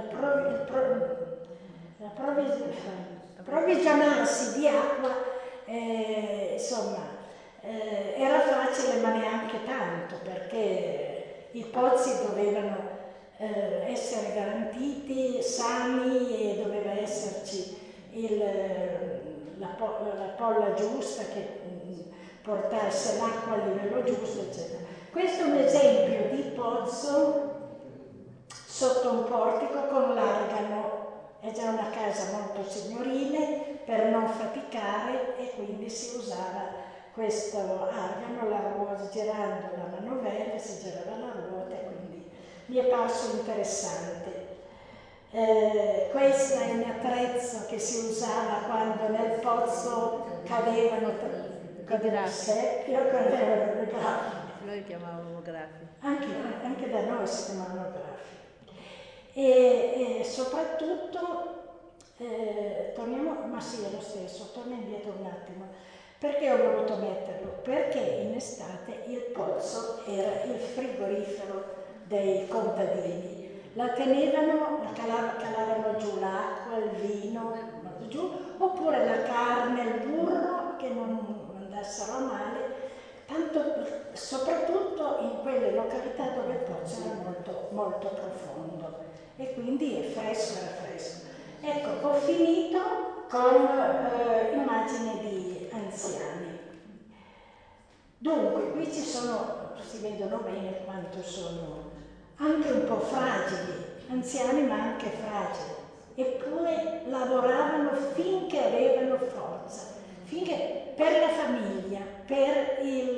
provvigionarsi di acqua, insomma, era facile ma neanche tanto, perché i pozzi dovevano essere garantiti, sani, e doveva esserci la polla giusta che portasse l'acqua al livello giusto, eccetera. Questo è un esempio di pozzo sotto un portico con l'argano. È già una casa molto signorile per non faticare e quindi si usava questo argano, la ruota, girando la manovella, si girava la ruota e quindi mi è parso interessante. Questo è un attrezzo che si usava quando nel pozzo cadevano il secchio, cadevano le graffi. Noi chiamavamo graffi. Anche da noi si chiamavano graffi. E soprattutto, torniamo, ma sì, è lo stesso, torno indietro un attimo. Perché ho voluto metterlo? Perché in estate il pozzo era il frigorifero dei contadini. La tenevano, calavano giù l'acqua, il vino, giù, oppure la carne, il burro, che non andassero a male, tanto, soprattutto in quelle località dove il pozzo era molto, molto profondo e quindi è fresco, era fresco. Ecco, ho finito con immagini di anziani. Dunque, qui si vedono bene quanto sono anche un po' fragili, anziani ma anche fragili, eppure lavoravano finché avevano forza, finché per la famiglia, perché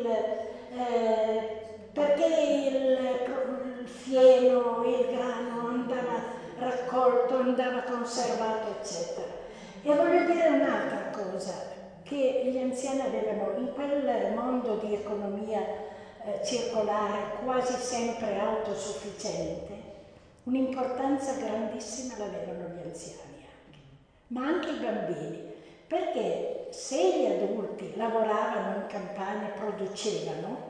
il fieno, il grano andava raccolto, andava conservato, eccetera. E voglio dire un'altra cosa, che gli anziani avevano in quel mondo di economia circolare, quasi sempre autosufficiente, un'importanza grandissima l'avevano gli anziani anche, ma anche i bambini, perché se gli adulti lavoravano in campagna, producevano,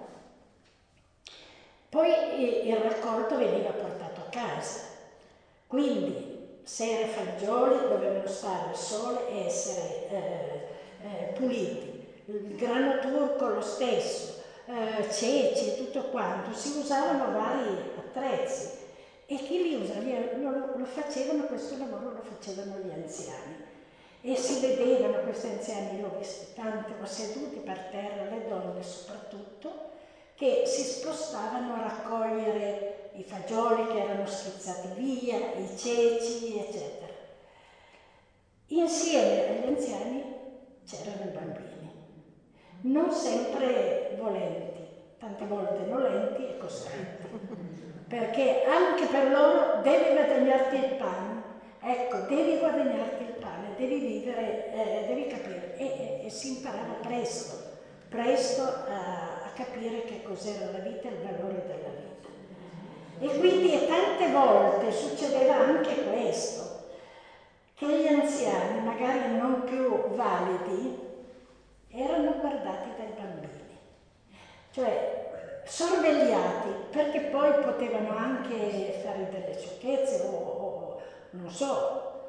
poi il raccolto veniva portato a casa, quindi se era fagioli dovevano stare al sole e essere puliti, il grano turco lo stesso, ceci e tutto quanto, si usavano vari attrezzi e chi li usava lo facevano, questo lavoro lo facevano gli anziani e si vedevano questi anziani, l'ho visti tanti, seduti per terra, le donne soprattutto, che si spostavano a raccogliere i fagioli che erano schizzati via, i ceci, eccetera. Insieme agli anziani c'erano i bambini. Non sempre volenti, tante volte nolenti e costretti, perché anche per loro devi guadagnarti il pane, ecco, devi guadagnarti il pane, devi vivere, devi capire, e si imparava presto a capire che cos'era la vita e il valore della vita. E quindi tante volte succedeva anche questo, che gli anziani, magari non più validi, erano guardati dai bambini, cioè sorvegliati, perché poi potevano anche fare delle sciocchezze o non so,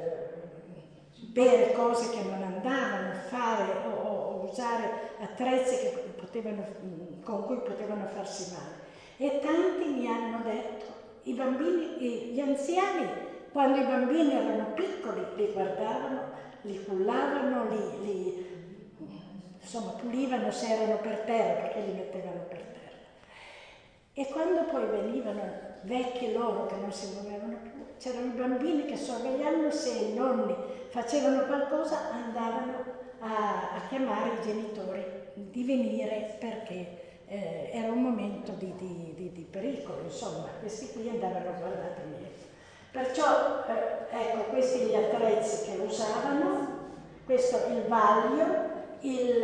bere cose che non andavano, fare o usare attrezzi con cui potevano farsi male. E tanti mi hanno detto I bambini, gli anziani, quando i bambini erano piccoli, li guardavano, li cullavano, insomma, pulivano se erano per terra, perché li mettevano per terra. E quando poi venivano vecchi loro che non si muovevano più, c'erano i bambini che sorvegliavano se i nonni facevano qualcosa, andavano a chiamare i genitori di venire perché era un momento di pericolo, insomma, questi qui andavano guardati meglio. Perciò, ecco, questi gli attrezzi che usavano, questo il vaglio, il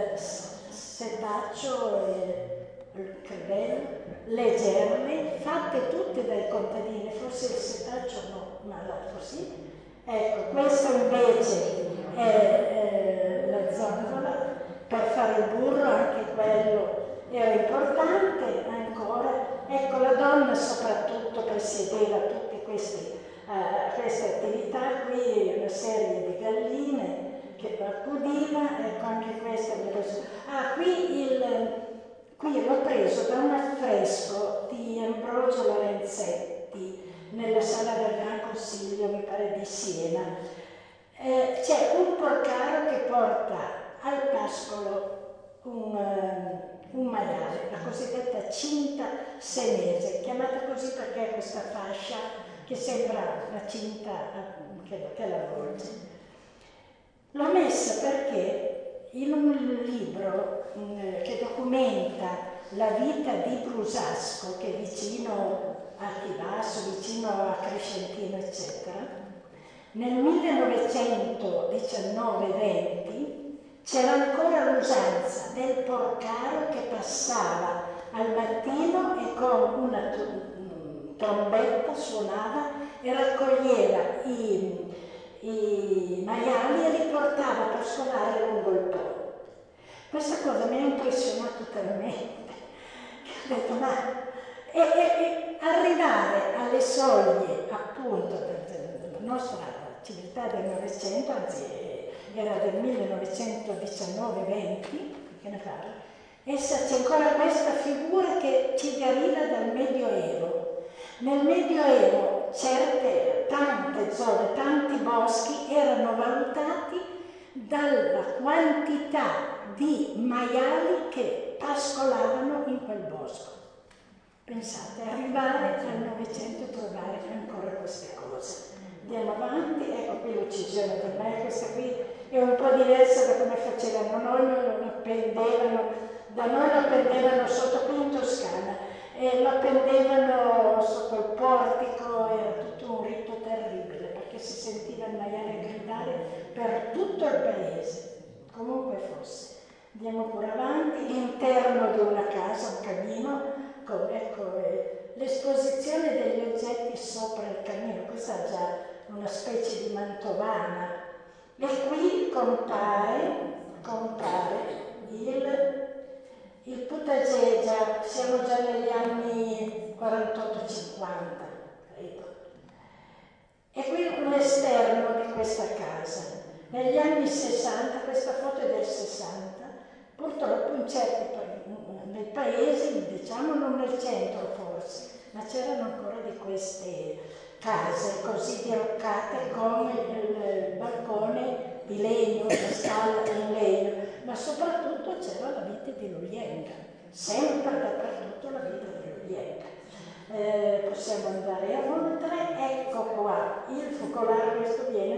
setaccio, il credello, le gerle, fatte tutte dai contadini, forse il setaccio no, ma così. Ecco, questo invece è la zonzola per fare il burro, anche quello era importante ancora. Ecco, la donna soprattutto presiedeva tutte queste attività, qui una serie di galline che accudiva, ecco anche questa. Qui l'ho preso da un affresco di Ambrogio Lorenzetti nella sala del Gran Consiglio, mi pare di Siena. C'è un porcaro che porta al pascolo un maiale, la cosiddetta cinta senese, chiamata così perché è questa fascia che sembra la cinta che la avvolge. L'ho messa perché in un libro che documenta la vita di Brusasco, che è vicino a Chivasso, vicino a Crescentino, eccetera, nel 1919-20 c'era ancora l'usanza del porcaro che passava al mattino e con una trombetta suonava e raccoglieva i maiali e li portava a pascolare lungo il Po. Questa cosa mi ha impressionato talmente che ho detto, ma arrivare alle soglie appunto della nostra civiltà del Novecento, anzi era del 1919-20, che ne parla, c'è ancora questa figura che ci deriva dal Medioevo. Nel Medioevo tante zone, tanti boschi erano valutati dalla quantità di maiali che pascolavano in quel bosco. Pensate, arrivare al Novecento e trovare ancora queste cose. Andiamo avanti, ecco qui l'uccisione del maiale, questa qui è un po' diversa da come facevano noi, da noi lo appendevano sotto qui in Toscana, e lo appendevano sotto il portico, era tutto un rito terribile, perché si sentiva il maiale gridare per tutto il paese, comunque fosse. Andiamo pure avanti, l'interno di una casa, un camino, ecco l'esposizione degli oggetti sopra il camino, questa è già una specie di mantovana, e qui compare il potager, siamo già negli anni 48-50, credo. E qui l'esterno di questa casa. Negli anni 60, questa foto è del 60, purtroppo nei paesi, diciamo non nel centro forse, ma c'erano ancora di queste case così diroccate con il balcone di legno, la scala in legno, ma soprattutto c'era la vite di Luglienga, sempre dappertutto la vite di Luglienga. Possiamo andare oltre, ecco qua, il focolare, questo viene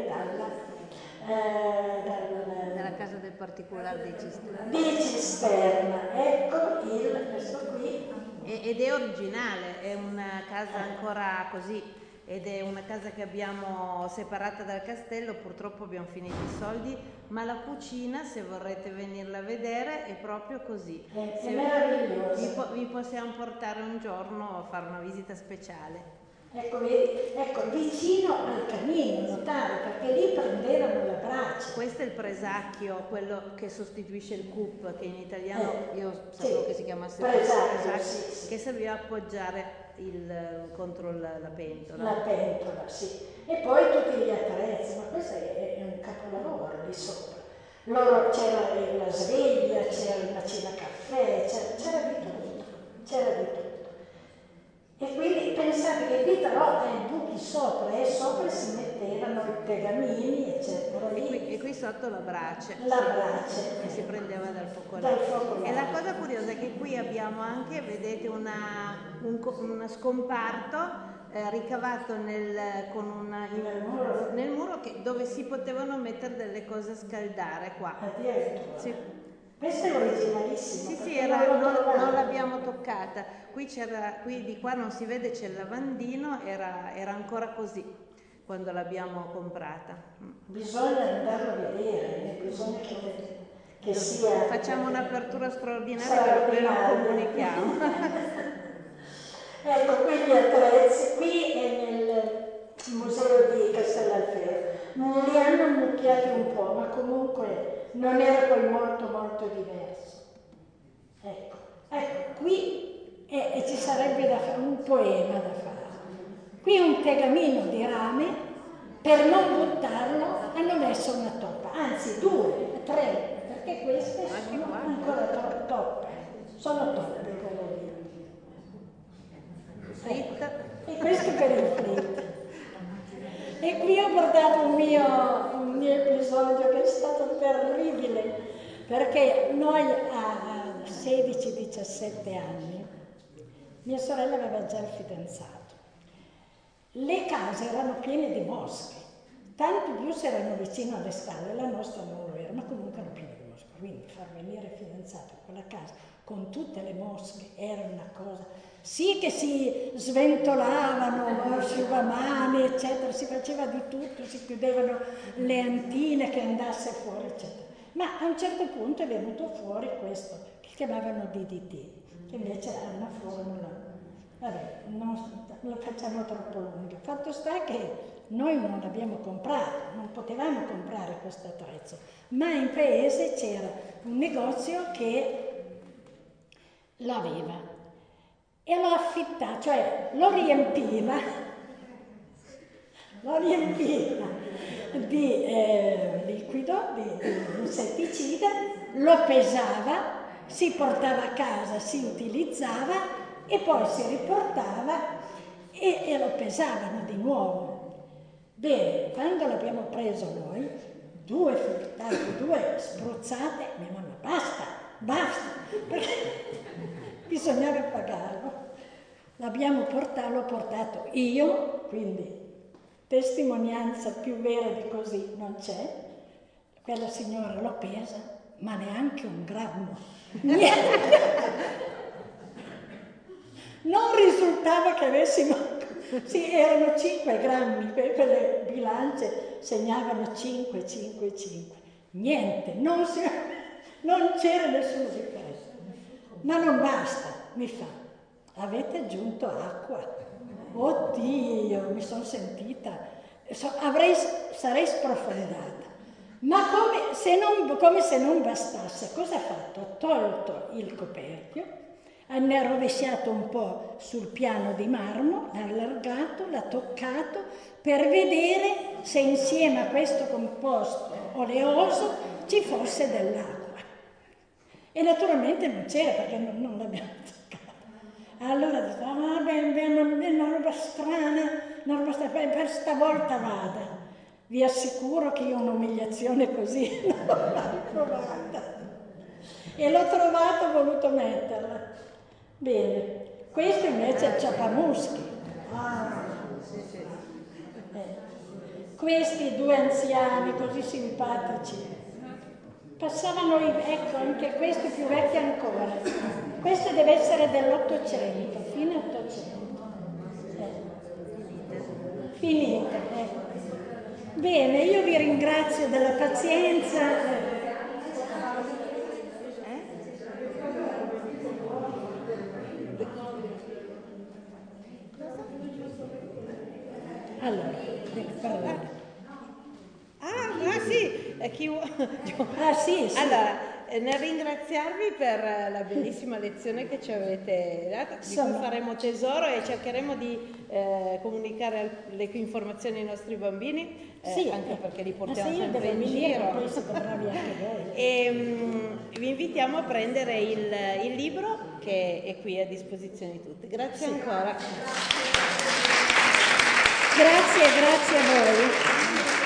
dalla casa del particolare di Cisterna. Di Cisterna, ecco questo qui. Ed è originale, è una casa ancora così, ed è una casa che abbiamo separata dal castello, purtroppo abbiamo finito i soldi, ma la cucina, se vorrete venirla a vedere, è proprio così. È meravigliosa. Vi possiamo portare un giorno a fare una visita speciale. Ecco, vicino al camino, notare, perché lì prendevano la brace. Questo è il presacchio, quello che sostituisce il cup, che in italiano io sapevo che si chiamasse presacchio, sì. Che serviva a appoggiare contro la pentola. La pentola, sì. E poi tutti gli attrezzi, ma questo è un capolavoro lì sopra. C'era la sveglia, c'era il macinacaffè, c'era di tutto. E quindi pensate che qui però i buchi sopra e sopra si mettevano i pergamini, eccetera. E qui sotto la brace. La brace. Che si prendeva dal focolare. Dal focolare. E la cosa curiosa è che qui abbiamo anche, vedete, un scomparto ricavato nel muro dove si potevano mettere delle cose a scaldare qua. Addirittura. Sì. Questa è originalissima. Sì, non l'abbiamo toccata. Qui di qua non si vede, c'è il lavandino, era ancora così quando l'abbiamo comprata. Bisogna andarlo a vedere, bisogna che sia... Facciamo un'apertura straordinaria, ve lo comunichiamo. Ecco, qui gli attrezzi, qui è nel museo di Castellalfeo. Li hanno ammucchiati un po', ma comunque non era poi molto diverso. Ecco, qui ci sarebbe un poema da fare. Qui un tegamino di rame, per non buttarlo hanno messo una toppa, anzi 2, 3, perché queste sono ancora toppe, sono toppe quelle lì. E questo per il fritto. E qui ho portato un mio episodio che è stato terribile, perché noi a 16-17 anni, mia sorella aveva già il fidanzato. Le case erano piene di mosche, tanto più se erano vicino alle scale, la nostra non lo era, ma comunque erano piene di mosche, quindi far venire il fidanzato in quella casa con tutte le mosche era una cosa, sì che si sventolavano, asciugamani, eccetera, si faceva di tutto, si chiudevano le antine che andasse fuori, eccetera. Ma a un certo punto è venuto fuori questo, che chiamavano DDT, che invece era una formula. Vabbè, non lo facciamo troppo lungo. Fatto sta che noi non l'abbiamo comprato, non potevamo comprare questo attrezzo, ma in paese c'era un negozio che l'aveva e lo affittava, cioè lo riempiva di liquido, di insetticida, lo pesava, si portava a casa, si utilizzava e poi si riportava e lo pesavano di nuovo. Bene, quando l'abbiamo preso noi, 2 frittate, 2 spruzzate, mia mamma, basta, perché bisognava pagarlo. L'ho portato io, quindi testimonianza più vera di così non c'è. Quella signora lo pesa, ma neanche un grammo. Niente. Non risultava che avessimo, sì, erano 5 grammi, quelle bilance segnavano 5. Niente, non c'era nessun differenza. Ma non basta, mi fa, avete aggiunto acqua? Oddio, mi sono sentita, sarei sprofondata. Ma come se non bastasse, cosa ha fatto? Ha tolto il coperchio, ne ha rovesciato un po' sul piano di marmo, l'ha allargato, l'ha toccato per vedere se insieme a questo composto oleoso ci fosse dell'acqua. E naturalmente non c'era perché non l'abbiamo toccato. Allora ho detto, una roba strana, per stavolta vada. Vi assicuro che io un'umiliazione così non l'ho mai provata. E l'ho trovato, ho voluto metterla. Bene, questo invece è il ciapamuschi. Questi 2 anziani così simpatici passavano, ecco, anche questo più vecchio ancora. Questo deve essere dell'800, fine 800. Finite, ecco. Bene, io vi ringrazio della pazienza. Allora, devo parlare. Sì, chi vuole. Sì. Allora, nel ringraziarvi per la bellissima lezione che ci avete dato, di cui faremo tesoro e cercheremo di comunicare le informazioni ai nostri bambini, anche perché li portiamo sempre in giro. Poi siete bravi anche voi. E vi invitiamo a prendere il libro che è qui a disposizione di tutti. Grazie ancora. Grazie a voi.